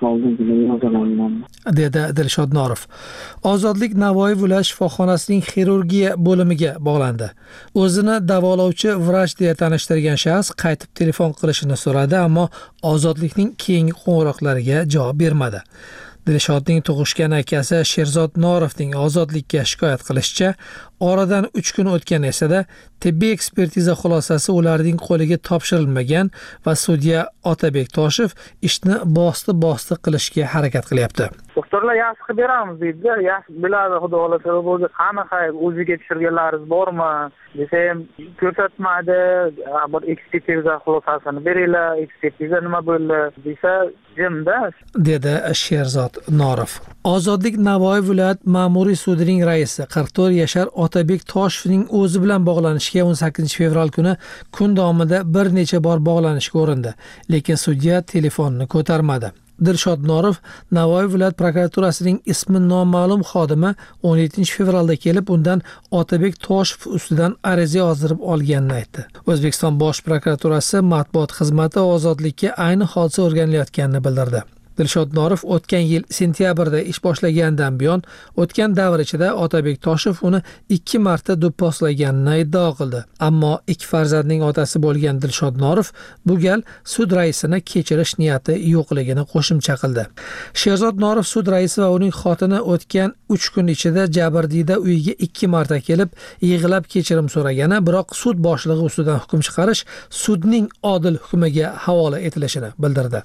dedi Dilshod Norov. Ozodlik Navoiy viloyat shifoxonasining xirurgiya bo'limiga bog'landi. O'zini davolovchi vrach deya tanishtirgan shaxs qaytib telefon qilishini so'radi, ammo Ozodlikning keyingi qo'ng'iroqlariga javob bermadi. Dilshodning tug'ishgan akasi Sherzod Norovning Ozodlikka shikoyat qilishicha, oradan 3 kun o'tgan esa tibbiy ekspertiza xulosasi ularning qo'liga topshirilmagan va sudya Otabek Toshev ishni bosti qilishga harakat qilyapti. doktorlar yaxshi qilib beramiz deydi, yaxshi biladi xudo xohlasa, o'zi qanaqa o'ziga tekshirganlaringiz bormi desa ham ko'rsatmadi, bir ekspertiza xulosasini beringlar, ekspertiza nima bo'ldi desa jimda, dedi Sherzod Norov. Ozodlik Navoiy viloyat ma'muriy sudining raisi 44 yashar Otabek Toshevning o'zi bilan bog'lanishga 18 fevral kuni kun davomida bir necha bor bog'lanishga urindi, lekin sudya telefonni ko'tarmadi. Dilshod Norov Navoiy viloyat prokuraturasining ismi noma'lum xodimi 17 fevralda kelib, undan Otabek Toshev ustidan ariza yozdirib olganini aytdi. O'zbekiston Bosh prokuraturasi matbuot xizmati ozodlikka ayni hodisa o'rganilayotganini bildirdi. Dilshod Norov o'tgan yil sentyabrda ish boshlagandan buyon o'tgan davr ichida Otabek Toshev uni 2 marta do'pposlaganini iddao qildi. Ammo iki farzandning otasi bo'lgan Dilshod Norov bu gal sud raisini kechirish niyati yo'qligini qo'shimcha qildi. Sherzod Norov sud raisi va uning xotini o'tgan 3 kun ichida jabrdiyda uyiga 2 marta kelib, yig'ilab kechirim so'ragani, biroq sud boshlig'i ustidan hukm chiqarish sudning odil hukmiga havola etilishini bildirdi.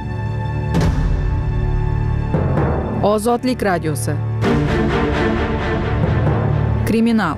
Ozodlik radiosi. Kriminal.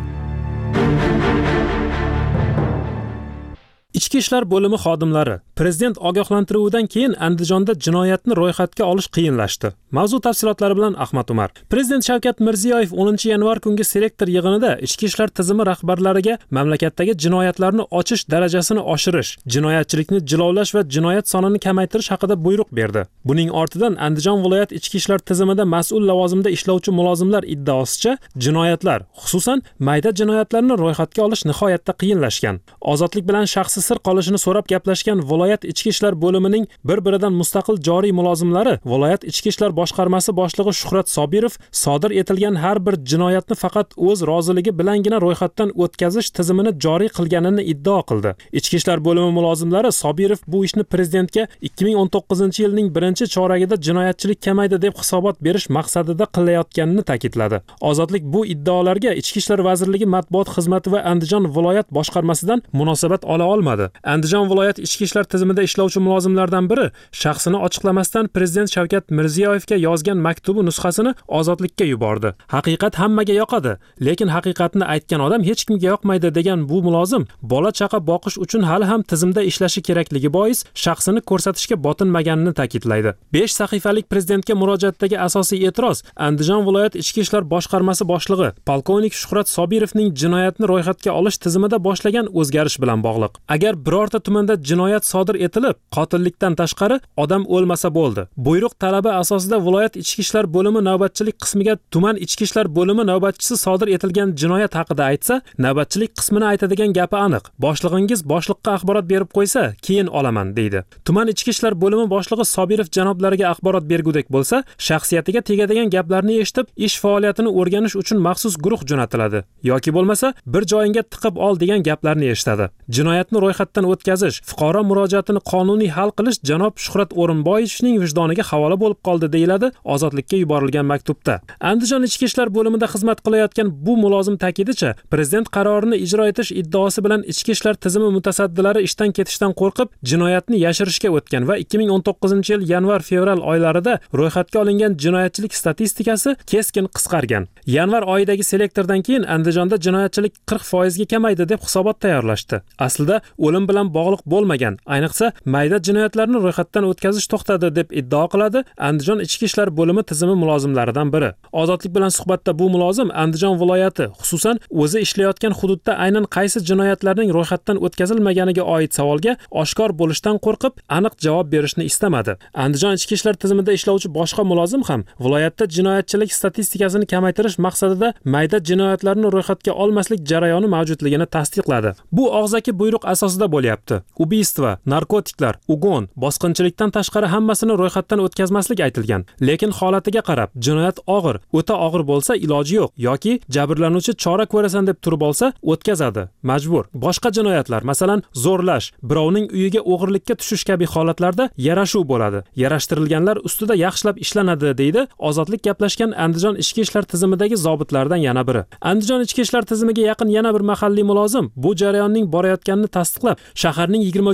Ichki ishlar bo'limi xodimlari prezident ogohlantiruvidan keyin Andijonda jinoyatni ro'yxatga olish qiyinlashdi. Mavzu tafsilotlari bilan Ahmad Umar. Prezident Shavkat Mirziyoyev 10-yanvar kungi selektor yig'inida ichki ishlar tizimi rahbarlariga mamlakatdagi jinoyatlarni ochish darajasini oshirish, jinoyatchilikni jilovlash va jinoyat sonini kamaytirish haqida buyruq berdi. Buning ortidan Andijon viloyat ichki ishlar tizimida mas'ul lavozimda ishlovchi mulozimlar iddaosicha jinoyatlar, xususan mayda jinoyatlarni ro'yxatga olish nihoyatda qiyinlashgan. Ozodlik bilan shaxsi sir qolishini so'rab gaplashgan viloyat ichki ishlar bo'limining bir-biridan mustaqil joriy mulozimlari viloyat ichki ishlar boshqarmasi boshlig'i Shuhrat Sobirov sodir etilgan har bir jinoyatni faqat o'z roziligi bilangina ro'yxatdan o'tkazish tizimini joriy qilganini iddao qildi. Ichki ishlar bo'limi mulozimlari Sobirov bu ishni prezidentga 2019-yilning 1-choragida jinoyatchilik kamaydi deb hisobot berish maqsadida qilayotganini ta'kidladi. Ozodlik bu iddaolarga Ichki ishlar vazirligi matbuot xizmati va Andijon viloyat boshqarmasidan munosabat ola olmadi. Andijon viloyat ichki ishlar tizimida ishlovchi mulozimlardan biri shaxsini ochiqlamasdan prezident Shavkat Mirziyoyevga yozgan maktubi nusxasini Ozodlikka yubordi. Haqiqat hammaga yoqadi, lekin haqiqatni aytgan odam hech kimga yoqmaydi degan bu mulozim bola chaqa boqish uchun hali ham tizimda ishlashi kerakligi bois shaxsini ko'rsatishga botinmaganini ta'kidlaydi. 5 sahifalik prezidentga murojaatdagi asosiy e'tiroz Andijon viloyat ichki ishlar boshqarmasi boshlig'i polkovnik Shuhrat Sobirovning jinoyatni ro'yxatga olish tizimida boshlagan o'zgarish bilan bog'liq. Agar birorta tumanda jinoyat sodir etilib, qotillikdan tashqari odam o'lmasa bo'ldi. Buyruq talabi asosida viloyat ichki ishlar bo'limi navbatchilik qismiga tuman ichki ishlar bo'limi navbatchisi sodir etilgan jinoyat haqida aytsa, navbatchilik qismini aytadigan gapi aniq. Boshlig'ingiz boshliqqa axborot berib qo'ysa, keyin olaman deydi. Tuman ichki ishlar bo'limi boshlig'i Sobirov janoblariga axborot bergudek bo'lsa, shaxsiyatiga tegadigan gaplarni eshitib, ish faoliyatini o'rganish uchun maxsus guruh jo'natiladi yoki bo'lmasa bir joyingga tiqib ol degan gaplarni eshitadi. Jinoyatni ro'yxatdan o'tkazish, fuqaro murojaatini qonuniy hal qilish janob Shuhrat O'rinboyevning vijdoniga havola bo'lib qoldi deyiladi Ozodlikka yuborilgan maktubda. Andijon ichki ishlar bo'limida xizmat qilayotgan bu mulozim ta'kidicha, prezident qarorini ijro etish iddaosi bilan ichki ishlar tizimi mutasaddilari ishdan ketishdan qo'rqib, jinoyatni yashirishga o'tgan va 2019-yil yanvar-fevral oylarida ro'yxatga olingan jinoyatchilik statistikasi keskin qisqargan. Yanvar oyidagi selektordan keyin Andijonda jinoyatchilik 40% ga kamaydi deb hisobot tayyorlashdi. Aslida o'lim bilan bog'liq bo'lmagan, ayniqsa mayda jinoyatlarni ro'yxatdan o'tkazish to'xtadi deb iddao qiladi Andijon ichki ishlar bo'limi tizimi mulozimlaridan biri. Ozodlik bilan suhbatda bu mulozim Andijon viloyati, xususan o'zi ishlayotgan hududda aynan qaysi jinoyatlarning ro'yxatdan o'tkazilmaganiga oid savolga oshkor bo'lishdan qo'rqib, aniq javob berishni istamadi. Andijon ichki ishlar tizimida ishlovchi boshqa mulozim ham viloyatda jinoyatchilik statistikasini kamaytirish maqsadida mayda jinoyatlarni ro'yxatga olmaslik jarayoni mavjudligini tasdiqladi. Bu og'zaki buyruq asosida bo'lyapti. Ubiystva, narkotiklar, ugon, bosqinchilikdan tashqari hammasini ro'yxatdan o'tkazmaslik aytilgan. Lekin holatiga qarab, jinoyat og'ir, o'ta og'ir bo'lsa iloji yo'q yoki jabrlanuvchi chora ko'rasan deb turib olsa o'tkazadi, majbur. Boshqa jinoyatlar, masalan, zo'rlash, birovning uyiga o'g'irlikka tushish kabi holatlarda yarashuv bo'ladi. Yarashtirilganlar ustida yaxshilab ishlanadi, deydi Ozodlik gaplashgan Andijon ichki ishlar tizimidagi zobitlardan yana biri. Andijon ichki ishlar tizimiga yaqin yana bir mahalliy mulozim bu jarayonning borayotganini tasdiqlab, shaharning 23-maktab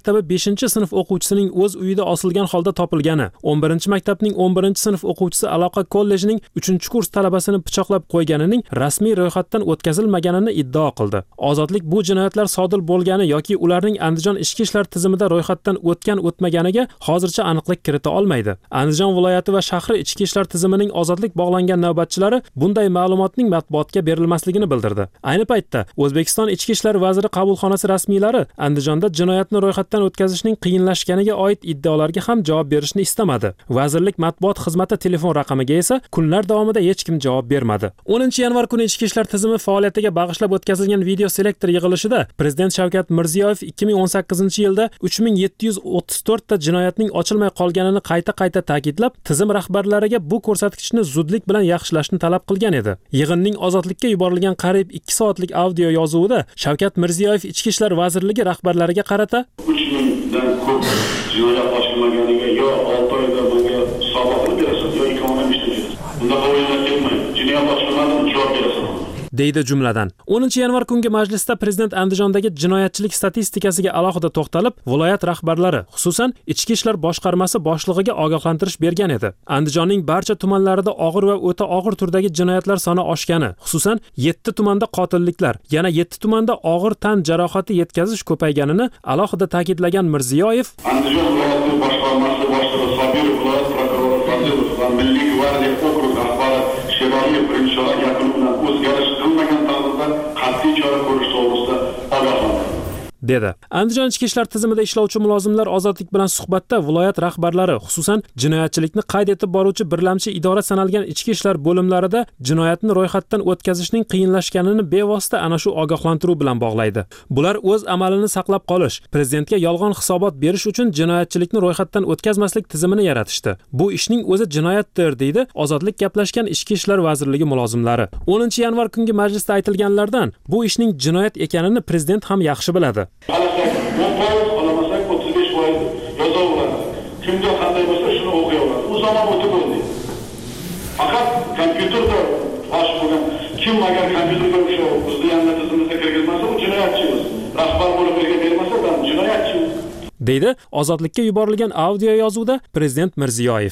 maktabi 5-sinf o'quvchisining o'z uyida osilgan holda topilgani, 11-maktabning 11-sinf o'quvchisi aloqa kollejining 3-kurs talabasini pichoqlab qo'yganining rasmiy ro'yxatdan o'tkazilmaganini iddao qildi. Ozodlik bu jinoyatlar sodir bo'lgani yoki ularning Andijon ichki ishlar tizimida ro'yxatdan o'tgan-o'tmaganiga hozircha aniqlik kirita olmaydi. Andijon viloyati va shahri ichki ishlar tizimining Ozodlik bog'langan navbatchilari bunday ma'lumotning matbuotga berilmasligini bildirdi. Ayni paytda O'zbekiston ichki ishlar vaziri qabulxonasi rasmiylari Andijonda jinoyatni ro'yxatdan o'tkazishning qiyinlashganiga oid iddaolarga ham javob berishni istamadi. Vazirlik matbuot xizmati telefon raqamiga esa kunlar davomida hech kim javob bermadi. 10-yanvar kuni ichki ishlar tizimi faoliyatiga bag'ishlab o'tkazilgan video selektor yig'ilishida Prezident Shavkat Mirziyoyev 2018-yilda 3734 ta jinoyatning ochilmay qolganini qayta ta'kidlab, tizim rahbarlariga bu ko'rsatkichni zudlik bilan yaxshilashni talab qilgan edi. Yig'inning Ozodlikka yuborilgan qariyb 2 soatlik audio yozuvida Shavkat Mirziyoyev Ichki ishlar vazirligi rahbarlariga qarata 3000dan ko'p jinoyat ochilmaganiga yo 6 oyda bunga hisobotini berasiz yo 2 oyda ishlaysiz. Bunda qo'yilgan kelmaydi. Jinoyat ochilmadimi javob berasiz. deydi jumladan. 10-yanvar kungi majlisda Prezident Andijondagi jinoyatchilik statistikasiga alohida to'xtalib, viloyat rahbarlari, xususan Ichki ishlar boshqarmasi boshlig'iga ogohlantirish bergan edi. Andijonning barcha tumanlarida og'ir va o'ta og'ir turdagi jinoyatlar soni oshgani, xususan 7 tumanda qotilliklar, yana 7 tumanda og'ir tan jarohati yetkazish ko'payganini alohida ta'kidlagan Mirziyoyev, Andijon viloyati boshqarmasi boshlig'i Sobirov, viloyat prokurori Fazilov va Milliy gvardiya okrug rahbari Shevaliyev birinchilar yakuni bilan o'zgarish qilmagan taqdirda qat'iy chora ko'rish to'g'risida ogohlantirdi. dedi. Andijon ichki ishlar tizimida ishlovchi mulozimlar Ozodlik bilan suhbatda viloyat rahbarlari, xususan jinoyatchilikni qayd etib boruvchi birlamchi idora sanalgan ichki ishlar bo'limlarida jinoyatni ro'yxatdan o'tkazishning qiyinlashganini bevosita ana shu ogohlantiruv bilan bog'laydi. Bular o'z amalini saqlab qolish, prezidentga yolg'on hisobot berish uchun jinoyatchilikni ro'yxatdan o'tkazmaslik tizimini yaratishdi. Bu ishning o'zi jinoyatdir, deydi Ozodlik gaplashgan Ichki ishlar vazirligi mulozimlari. 10-yanvar kungi majlisda aytilganlardan bu ishning jinoyat ekanini prezident ham yaxshi biladi. Qalasak 10%, olamasak 35% yozaveradi. Kimga qanday bo'lsa shuni o'qiyaveradi. U zamon o'tib bo'ldi. Faqat kompyuterda bosh bo'lgan kim agar kompyuterga o'sha bizni yangi tizimimizga kirgizmasa, u jinoyatchimiz. Rahbar bo'lib birga bermasa, u jinoyatchi. deydi Ozodlikka yuborilgan audio yozuvda Prezident Mirziyoyev.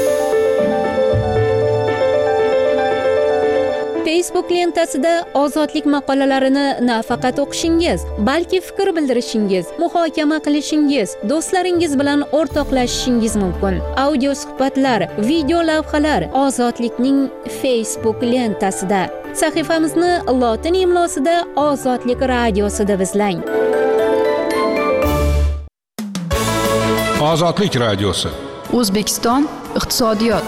Facebook lentasida Ozodlik maqolalarini nafaqat o'qishingiz, balki fikr bildirishingiz, muhokama qilishingiz, do'stlaringiz bilan o'rtoqlashishingiz mumkin. Audio suhbatlar, video lavhalar Ozodlikning Facebook lentasida. Sahifamizni lotin imlosida Ozodlik radiosida izlang. Ozodlik radiosi. O'zbekiston iqtisodiyot.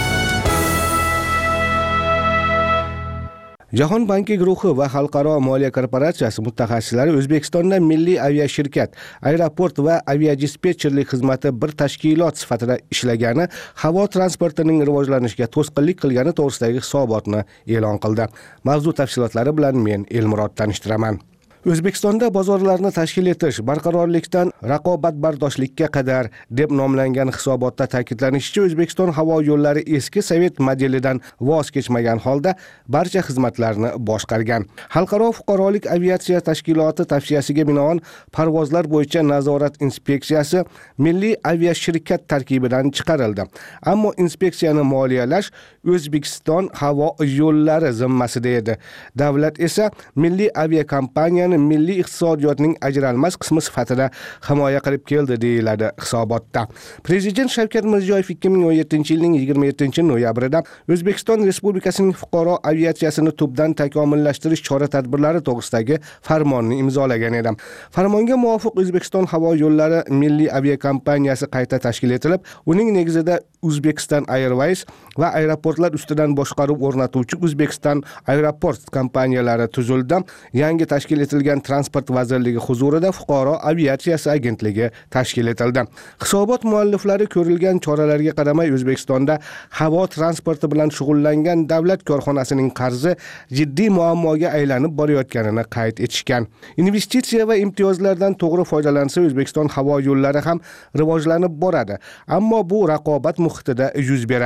Jahon banki guruhi va Xalqaro moliya korporatsiyasi mutaxassislari O'zbekistonda milliy aviashirkat, aeroport va aviadispetcherlik xizmati bir tashkilot sifatida ishlagani havo transportining rivojlanishiga to'sqinlik qilgani to'g'risidagi hisobotni e'lon qildi. Mavzu tafsilotlari bilan men Elmurod tanishtiraman. O'zbekistonda bozorlarni tashkil etish barqarorlikdan raqobatbardoshlikka qadar deb nomlangan hisobotda ta'kidlanishicha, O'zbekiston havo yo'llari eski sovet modelidan voz kechmagan holda barcha xizmatlarni boshqargan. Xalqaro fuqarolik aviatsiya tashkiloti tavsiyasiga binoan parvozlar bo'yicha nazorat inspeksiyasi milliy aviashirkat tarkibidan chiqarildi. Ammo inspeksiyani moliyalash O'zbekiston havo yo'llari zimmasida edi. Davlat esa milliy aviakompaniyani milliy iqtisodiyotning ajralmas qismi sifatida himoya qilib keldi, deyiladi hisobotda. Prezident Shavkat Mirziyoyev 2017-yilning 27-noyabrida O'zbekiston Respublikasining fuqaro aviatsiyasini tubdan takomillashtirish chora-tadbirlari to'g'risidagi farmonni imzolagan edi. Farmonga muvofiq O'zbekiston havo yo'llari milliy aviakompaniyasi qayta tashkil etilib, uning negizida Uzbekistan Airways va aeroportlar ustidan boshqaruv o'rnatuvchi Uzbekistan Aeroport kompaniyalari tuzildi. Yangi tashkil etilgan Transport vazirligi huzurida fuqaro aviatsiyasi agentligi tashkil etildi. Hisobot mualliflari ko'rilgan choralarga qaramay O'zbekistonda havo transporti bilan shug'ullangan davlat korxonasining qarzi jiddiy muammoga aylanib borayotganini qayd etishgan. Investitsiya va imtiyozlardan to'g'ri foydalansa O'zbekiston havo yo'llari ham rivojlanib boradi, ammo bu raqobat muhitida yuz beradi.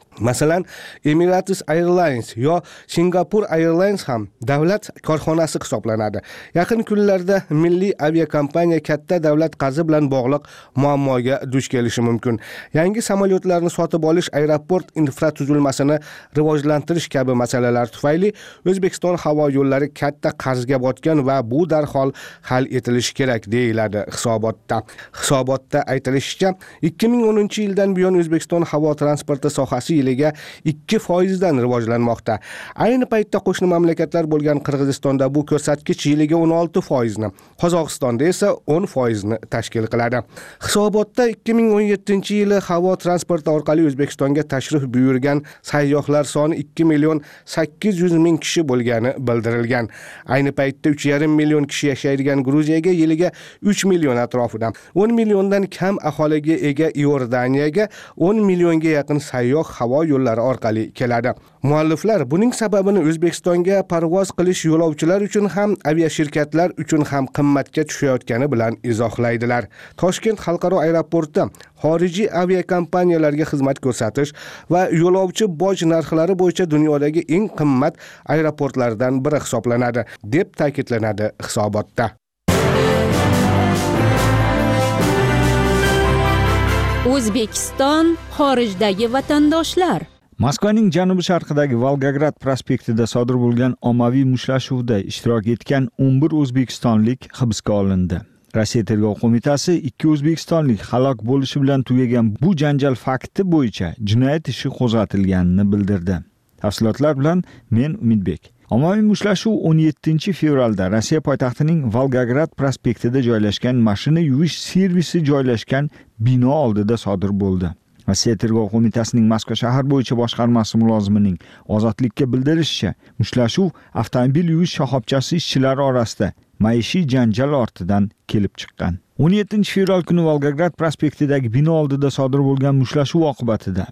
Masalan, Emirates Airlines yo Singapore Airlines ham davlat korxonasi hisoblanadi. Yaqin kunlarda milliy aviakompaniya katta davlat qarzi bilan bog'liq muammoga duch kelishi mumkin. Yangi samolyotlarni sotib olish, aeroport infratuzilmasini rivojlantirish kabi masalalar tufayli O'zbekiston havo yo'llari katta qarzga botgan va bu darhol hal etilishi kerak deyiladi hisobotda. Hisobotda aytilishicha, 2010-yildan buyon O'zbekiston havo transporti sohasi yiliga 2% dan rivojlanmoqda. Ayni paytda qo'shni mamlakatlar bo'lgan Qirg'izistonda bu ko'rsatkich yiliga 16% ni, Qozog'istonda esa 10% ni tashkil qiladi. Hisobotda 2017-yili havo transporti orqali O'zbekistonga tashrif buyurgan sayyohlar soni 2.800.000 kishi bo'lgani bildirilgan. Ayni paytda 3.5 million kishi yashaydigan Gruziyaga yiliga 3 million atrofida, 10 milliondan kam aholiga ega Iordaniyaga 10 millionga yaqin sayyoh havo yo'llari orqali keladi. Mualliflar buning sababini O'zbekistonga parvoz qilish yo'lovchilar uchun ham, aviashirkatlar uchun ham qimmatga tushayotgani bilan izohlaydilar. Toshkent xalqaro aeroporti xorijiy aviakompaniyalarga xizmat ko'rsatish va yo'lovchi boj narxlari bo'yicha dunyodagi eng qimmat aeroportlardan biri hisoblanadi, deb ta'kidlanadi hisobotda. O'zbekiston xorijdagi vatandoshlar. Moskvaning janubi-sharqidagi Volgograd prospektida sodir bo'lgan ommaviy mushtlashuvda ishtirok etgan 11 o'zbekistonlik hibsga olindi. Rossiya tergov qo'mitasi 2 o'zbekistonlik halok bo'lishi bilan tugagan bu janjal fakti bo'yicha jinoyat ishi qo'zg'atilganini bildirdi. Tafsilotlar bilan men Umidbek. Ommaviy mushlashuv 17 fevralda Rossiya poytaxtining Volgograd prospektida joylashgan mashina yuvish servisi joylashgan bino oldida sodir bo'ldi. Rossiya tergov qo'mitasining Moskva shahar bo'yicha boshqarmasi mulozimining Ozodlikka bildirishicha, mushlashuv avtomobil yuvish shoxobchasi ishchilari orasida maishiy janjal ortidan kelib chiqqan. 17 fevral kuni Volgograd prospektidagi bino oldida sodir bo'lgan mushlashuv oqibatida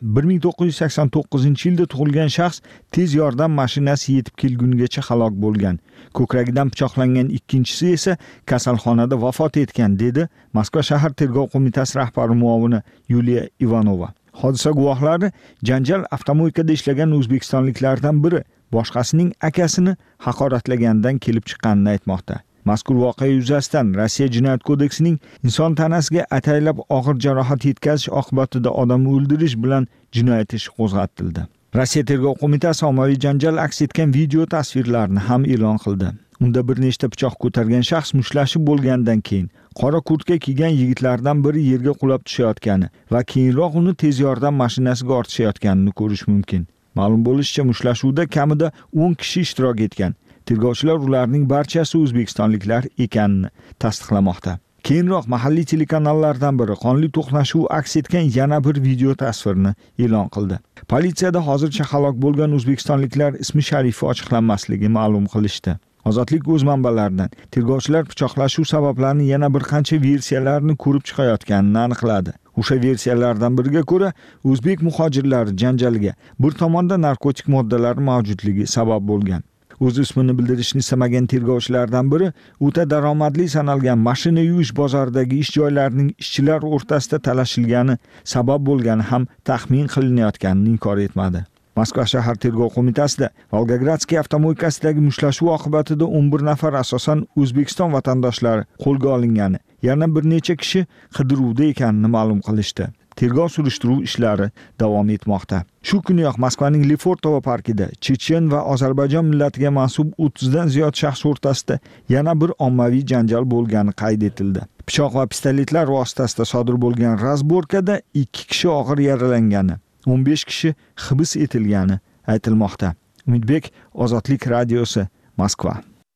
1989-yilda tug'ilgan shaxs tez yordam mashinasi yetib kelgunigacha halok bo'lgan. Ko'kragidan pichoqlangan ikkinchisi esa kasalxonada vafot etgan, dedi Moskva shahar tergov qo'mitasi rahbari muovini Yuliya Ivanova. Hodisa guvohlari janjal avtomobilda ishlagan o'zbekistonliklardan biri boshqasining akasini haqoratlagandan kelib chiqqanini aytmoqda. Mazkur voqea yuzasidan Rossiya jinoyat kodeksining inson tanasiga ataylab og'ir jarohat yetkazish oqibatida odam o'ldirish bilan jinoyat ishi qo'zg'atildi. Rossiya tergov qo'mitasi ommaviy janjal aks etgan video tasvirlarini ham e'lon qildi. Unda bir nechta pichoq ko'targan shaxs mushtlashib bo'lgandan keyin qora kurtka kiygan yigitlardan biri yerga qulab tushayotgani va keyinroq uni tez yordam mashinasiga ortishayotganini ko'rish mumkin. Ma'lum bo'lishicha, mushtlashuvda kamida 10 kishi ishtirok etgan. Tergovchilar ularning barchasi o'zbekistonliklar ekanini tasdiqlamoqda. Keyinroq mahalliy telekanallardan biri qonli to'qnashuv aks etgan yana bir video tasvirini e'lon qildi. Politsiyada hozircha halok bo'lgan o'zbekistonliklar ismi sharifi ochiqlanmasligi ma'lum qilishdi. Ozodlik o'z manbalaridan tergovchilar pichoqlashuv sabablarini yana bir qancha versiyalarni ko'rib chiqayotganini aniqladi. O'sha versiyalardan biriga ko'ra, o'zbek muhojirlari janjaliga bir tomonda narkotik moddalar mavjudligi sabab bo'lgan. O'z ismini bildirishni istamagan tergovchilardan biri o'ta daromadli sanalgan mashina yuvish bozoridagi ish joylarining ishchilar o'rtasida talashilgani sabab bo'lgani ham taxmin qilinayotganini inkor etmadi. Moskva shahar tergov qo'mitasida Volgogradskiy avtomobilkasidagi mushlashuv oqibatida 11 nafar asosan O'zbekiston vatandoshlari qo'lga olingani, yana bir necha kishi qidiruvda ekanini ma'lum qilishdi. Tergov surishtiruv ishlari davom etmoqda. Shu kuniyoq Moskvaning Lefortovo parkida Chechen va Ozarbayjon millatiga mansub 30 dan ziyod shaxs o'rtasida yana bir ommaviy janjal bo'lgani qayd etildi. Pichoq va pistoletlar vositasida sodir bo'lgan razborkada 2 kishi og'ir yaralangani, 15 kishi hibs etilgani aytilmoqda. Umidbek, Ozodlik radiosi, Moskva.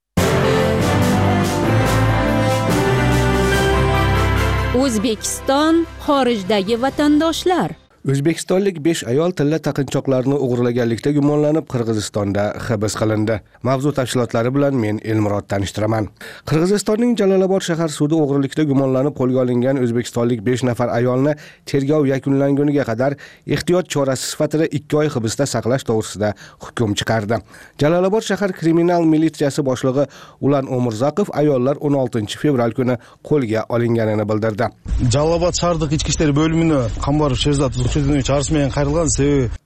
O'zbekiston xorijdagi vatandoshlar. O'zbekistonlik 5 ayol tilla taqinchoqlarni o'g'irlaganlikda gumonlanib Qirg'izistonda hibs qilindi. Mavzu tafsilotlari bilan men Elmurod tanishtiraman. Qirg'izistonning Jalolobod shahar sudi o'g'irlikda gumonlanib qo'lga olingan o'zbekistonlik 5 nafar ayolni tergov yakunlanguniga qadar ehtiyot chorasi sifatida 2 oy hibsda saqlash to'g'risida hukm chiqardi. Jalolobod shahar kriminal militsiyasi boshlig'i Ulan Omurzoqov ayollar 16 fevral kuni qo'lga olinganini bildirdi. Jalolobod shahardagi ichki ishlar bo'limini Qambarov Sherzod Ruxsatini chaqirishmagan qayrilgan sebebi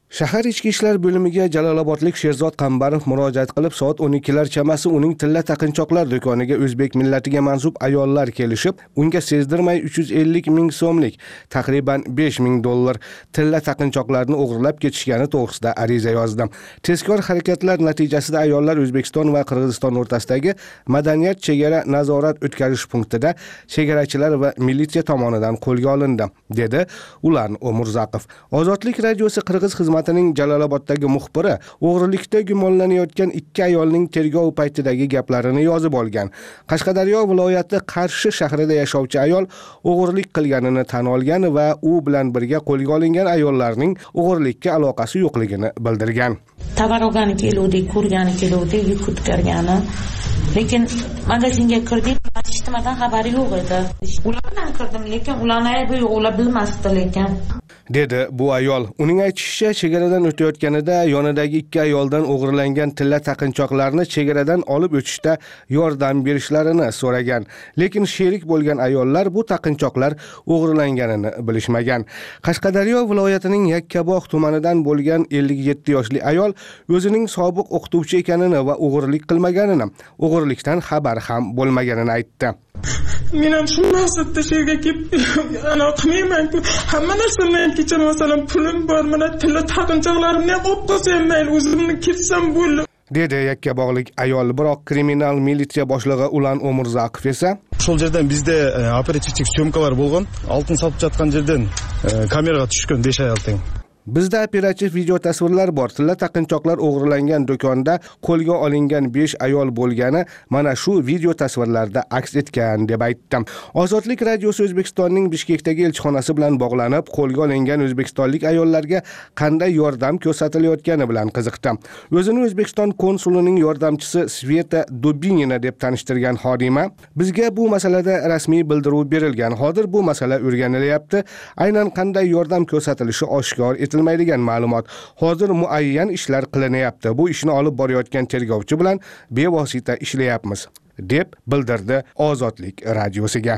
Shahar ichki ishlar bo'limiga Jalolobodlik Sherzod Qambarov murojaat qilib, soat 12lar chamasi uning tilla taqinchoqlar do'koniga o'zbek millatiga mansub ayollar kelishib, unga sezdirmay 350 ming so'mlik, taxriban $5,000 tilla taqinchoqlarni o'g'irlab ketishgani to'g'risida ariza yozdi. Tezkor harakatlar natijasida ayollar O'zbekiston va Qirg'iziston o'rtasidagi madaniyat chegara nazorat o'tkazish punktida chegarachilar va militsiya tomonidan qo'lga olindi, dedi Ulan Omurzaqov. Ozodlik radiosi Qirg'iz xizmatining Jaloloboddagi muxbiri o'g'rilikda gumonlanayotgan ikki ayolning tergov paytidagi gaplarini yozib olgan. Qashqadaryo viloyati Qarshi shahrida yashovchi ayol o'g'rilik qilganini tan olgan va u bilan birga qo'lga olingan ayollarning o'g'rilikka aloqasi yo'qligini bildirgan. Tovar olgani keluvdik, ko'rgani keluvdik, yuk ko'targani. Lekin magazinga kirdik, mashinadan xabari yo'q edi. Ular bilan kirdim, lekin ularni aybi yo'q, ular bilmasdi lekin. Dedi bu ayol. Uning aytishicha, chegaradan o'tayotganida yonidagi ikki ayoldan o'g'irlangan tilla taqinchoqlarni chegaradan olib o'tishda yordam berishlarini so'ragan. Lekin sherik bo'lgan ayollar bu taqinchoqlar o'g'irlanganini bilishmagan. Qashqadaryo viloyatining Yakkabog' tumanidan bo'lgan 57 yoshli ayol o'zining sobiq o'qituvchi ekanini va o'g'irlik qilmaganini, o'g'irlikdan xabar ham bo'lmaganini aytdi. Men ham shu maqsadda yerga kelib, ana qilmayman-ku. Hamma narsamni ham kecha masalan pulim bor, mana tilla taqinchoqlarimni ham olib qo'ysam mayli, o'zimni ketsam bo'ldi. Dedi Yakkabog'lik ayol. Biroq kriminal militsiya boshlig'i Ulan Omurzaqov esa Şol жерден bizde operativlik syomkalar bo'lgan, oltin sotib жатқан жерден kameraga tushgan 5 ayol teng. Bizda operativ video tasvirlar bor. Tilla taqinchoqlar o'g'irlangan do'konda qo'lga olingan 5 ayol bo'lgani mana shu video tasvirlarda aks etgan, deb aytdim. Ozodlik radiosi O'zbekistonning Bishkekdagi elchixonasi bilan bog'lanib, qo'lga olingan o'zbekistonlik ayollarga qanday yordam ko'rsatilayotgani bilan qiziqdi. O'zini O'zbekiston konsulining yordamchisi Sveta Dubinina deb tanishtirgan xodima, bizga bu masalada rasmiy bildiruv berilgan. Hozir bu masala o'rganilyapti. Aynan qanday yordam ko'rsatilishi oshkor etilmaydigan ma'lumot. Hozir muayyan ishlar qilinyapti. Bu ishni olib borayotgan tergovchi bilan bevosita ishlayapmiz, deb bildirdi Ozodlik radiosiga.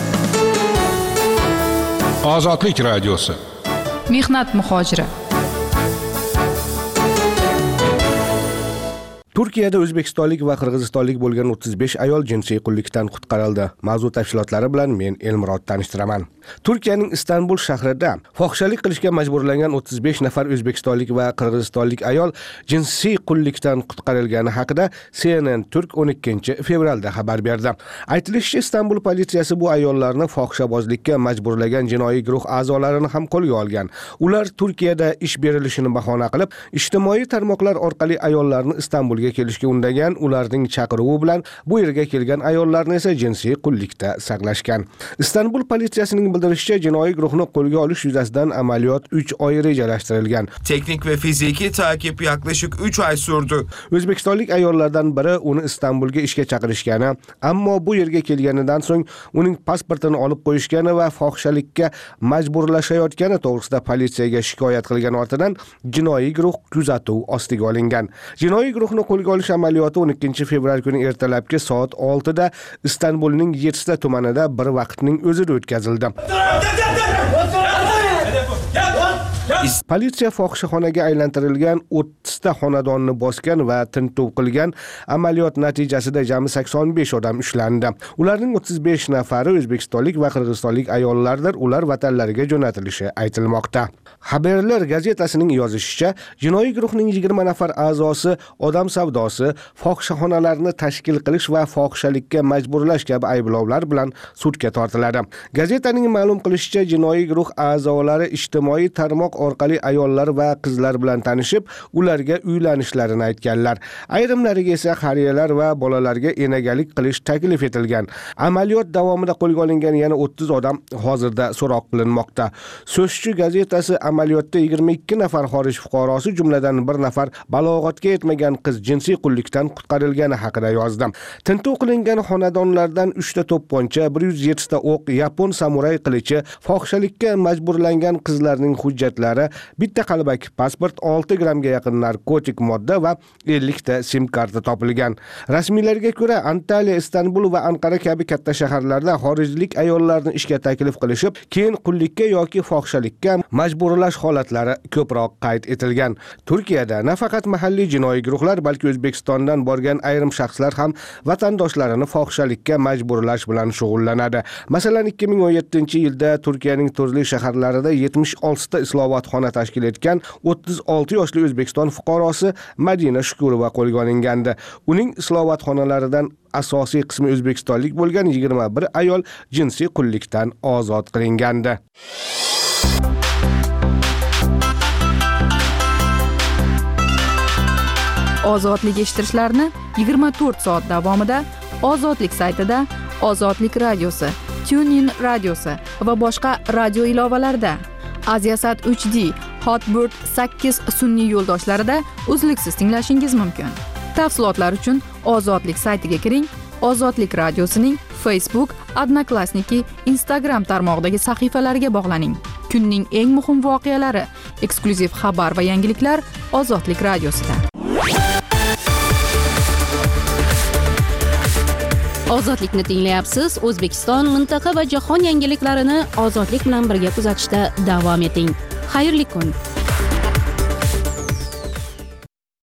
Ozodlik radiosi. Mehnat muhojiri. Turkiyada o'zbekistonlik va qirg'izistonlik bo'lgan 35 ayol jinsiy qullikdan qutqarildi. Mavzu tafsilotlari bilan men Elmurod tanishtiraman. Turkiyaning Istanbul shahrida fohishalik qilishga majburlangan 35 nafar o'zbekistonlik va qirg'izistonlik ayol jinsiy qullikdan qutqarilgani haqida CNN Turk 12 fevralda xabar berdi. Aytilishicha, Istanbul politsiyasi bu ayollarni fohishabozlikka majburlagan jinoiy guruh a'zolarini ham qo'lga olgan. Ular Turkiyada ish berilishini bahona qilib, ijtimoiy tarmoqlar orqali ayollarni Istanbulga kelishga undagan. Ularning chaqiruvi bilan bu yerga kelgan ayollarni esa jinsiy qullikda saqlashgan. Istanbul politsiyasining bildirishicha, jinoiy guruhni qo'lga olish yuzasidan amaliyot 3 oy rejalashtirilgan. Teknik ve fiziki takip yaklaşık 3 ay sürdü. O'zbekistonlik ayollardan biri uni Istanbulga ishga chaqirishgani, ammo bu yerga kelganidan so'ng uning pasportini olib qo'yishgani va fohishalikka majburlashayotgani to'g'risida politsiyaga shikoyat qilgan ortidan jinoiy guruh kuzatuv ostiga olingan. Jinoiy guruhni qo'lga olish amaliyoti 12 fevral kuni ertalabki soat 6 da Istanbulning 7 ta tumanida bir vaqtning o'zida o'tkazildi. Politsiya fohishaxonaga aylantirilgan 30 ta xonadonni bosgan va tintuv qilgan. Amaliyot natijasida jami 85 odam ushlandi. Ularning 35 nafari o'zbekistonlik va qirg'izistonlik ayollardir. Ular vatanlariga jo'natilishi aytilmoqda. Haberlar gazetasining yozishicha, jinoiy guruhning 20 nafar a'zosi odam savdosi, fohishaxonalarni tashkil qilish va fohishalikka majburlash kabi ayblovlar bilan sudga tortiladi. Gazetaning ma'lum qilishicha, jinoiy guruh a'zolari ijtimoiy tarmoq orqali ayollar va qizlar bilan tanishib, ularga uylanishlarini aytganlar. Ayrimlariga esa qariyalar va bolalarga enagalik qilish taklif etilgan. Amaliyot davomida qo'lga olingan yana 30 odam hozirda so'roq qilinmoqda. So'zchi gazetasi amaliyotda 22 nafar xorij fuqarosi, jumladan bir nafar balog'atga yetmagan qiz jinsiy qullikdan qutqarilgani haqida yozdi. Tintuv qilingan xonadonlardan 3 ta to'pponcha, 107 ta o'q, yapon samuray qilichi, fohishalikka majburlangan qizlarning hujjatlari singari, bitta qalbaki pasport, 6 grammga yaqin narkotik modda va 50 ta sim karta topilgan. Rasmiylarga ko'ra, Antalya, Istanbul va Anqara kabi katta shaharlarda xorijlik ayollarni ishga taklif qilishib, keyin qullikka yoki fohishalikka majburlash holatlari ko'proq qayd etilgan. Turkiyada nafaqat mahalliy jinoiy guruhlar, balki O'zbekistondan borgan ayrim shaxslar ham vatandoshlarini fohishalikka majburlash bilan shug'ullanadi. Masalan, 2017-yilda Turkiyaning turli shaharlarida 76 ta islohotxona tashkil etgan 36 yoshli O'zbekiston fuqarosi Madina Shukurova qo'lga olingandi. Uning islohotxonalaridan asosiy qismi o'zbekistonlik bo'lgan 21 ayol jinsiy qullikdan ozod qilingandi. Ozodlik eshittirishlarni 24 soat davomida Ozodlik saytida, Ozodlik radiosi, TuneIn radiosi va boshqa radio ilovalarida, Aziasat 3D, Hotbird 8 sun'iy yo'ldoshlarida uzluksiz tinglashingiz mumkin. Tafsilotlar uchun Ozodlik saytiga kiring. Ozodlik radiosining Facebook, Odnoklassniki, Instagram tarmog'idagi sahifalariga bog'laning. Kunning eng muhim voqealari, eksklyuziv xabar va yangiliklar Ozodlik radiosida. Ozodlikni tinglayapsiz. O'zbekiston, mintaqa va jahon yangiliklarini ozodlik bilan birga kuzatishda davom eting. Xayrli kun.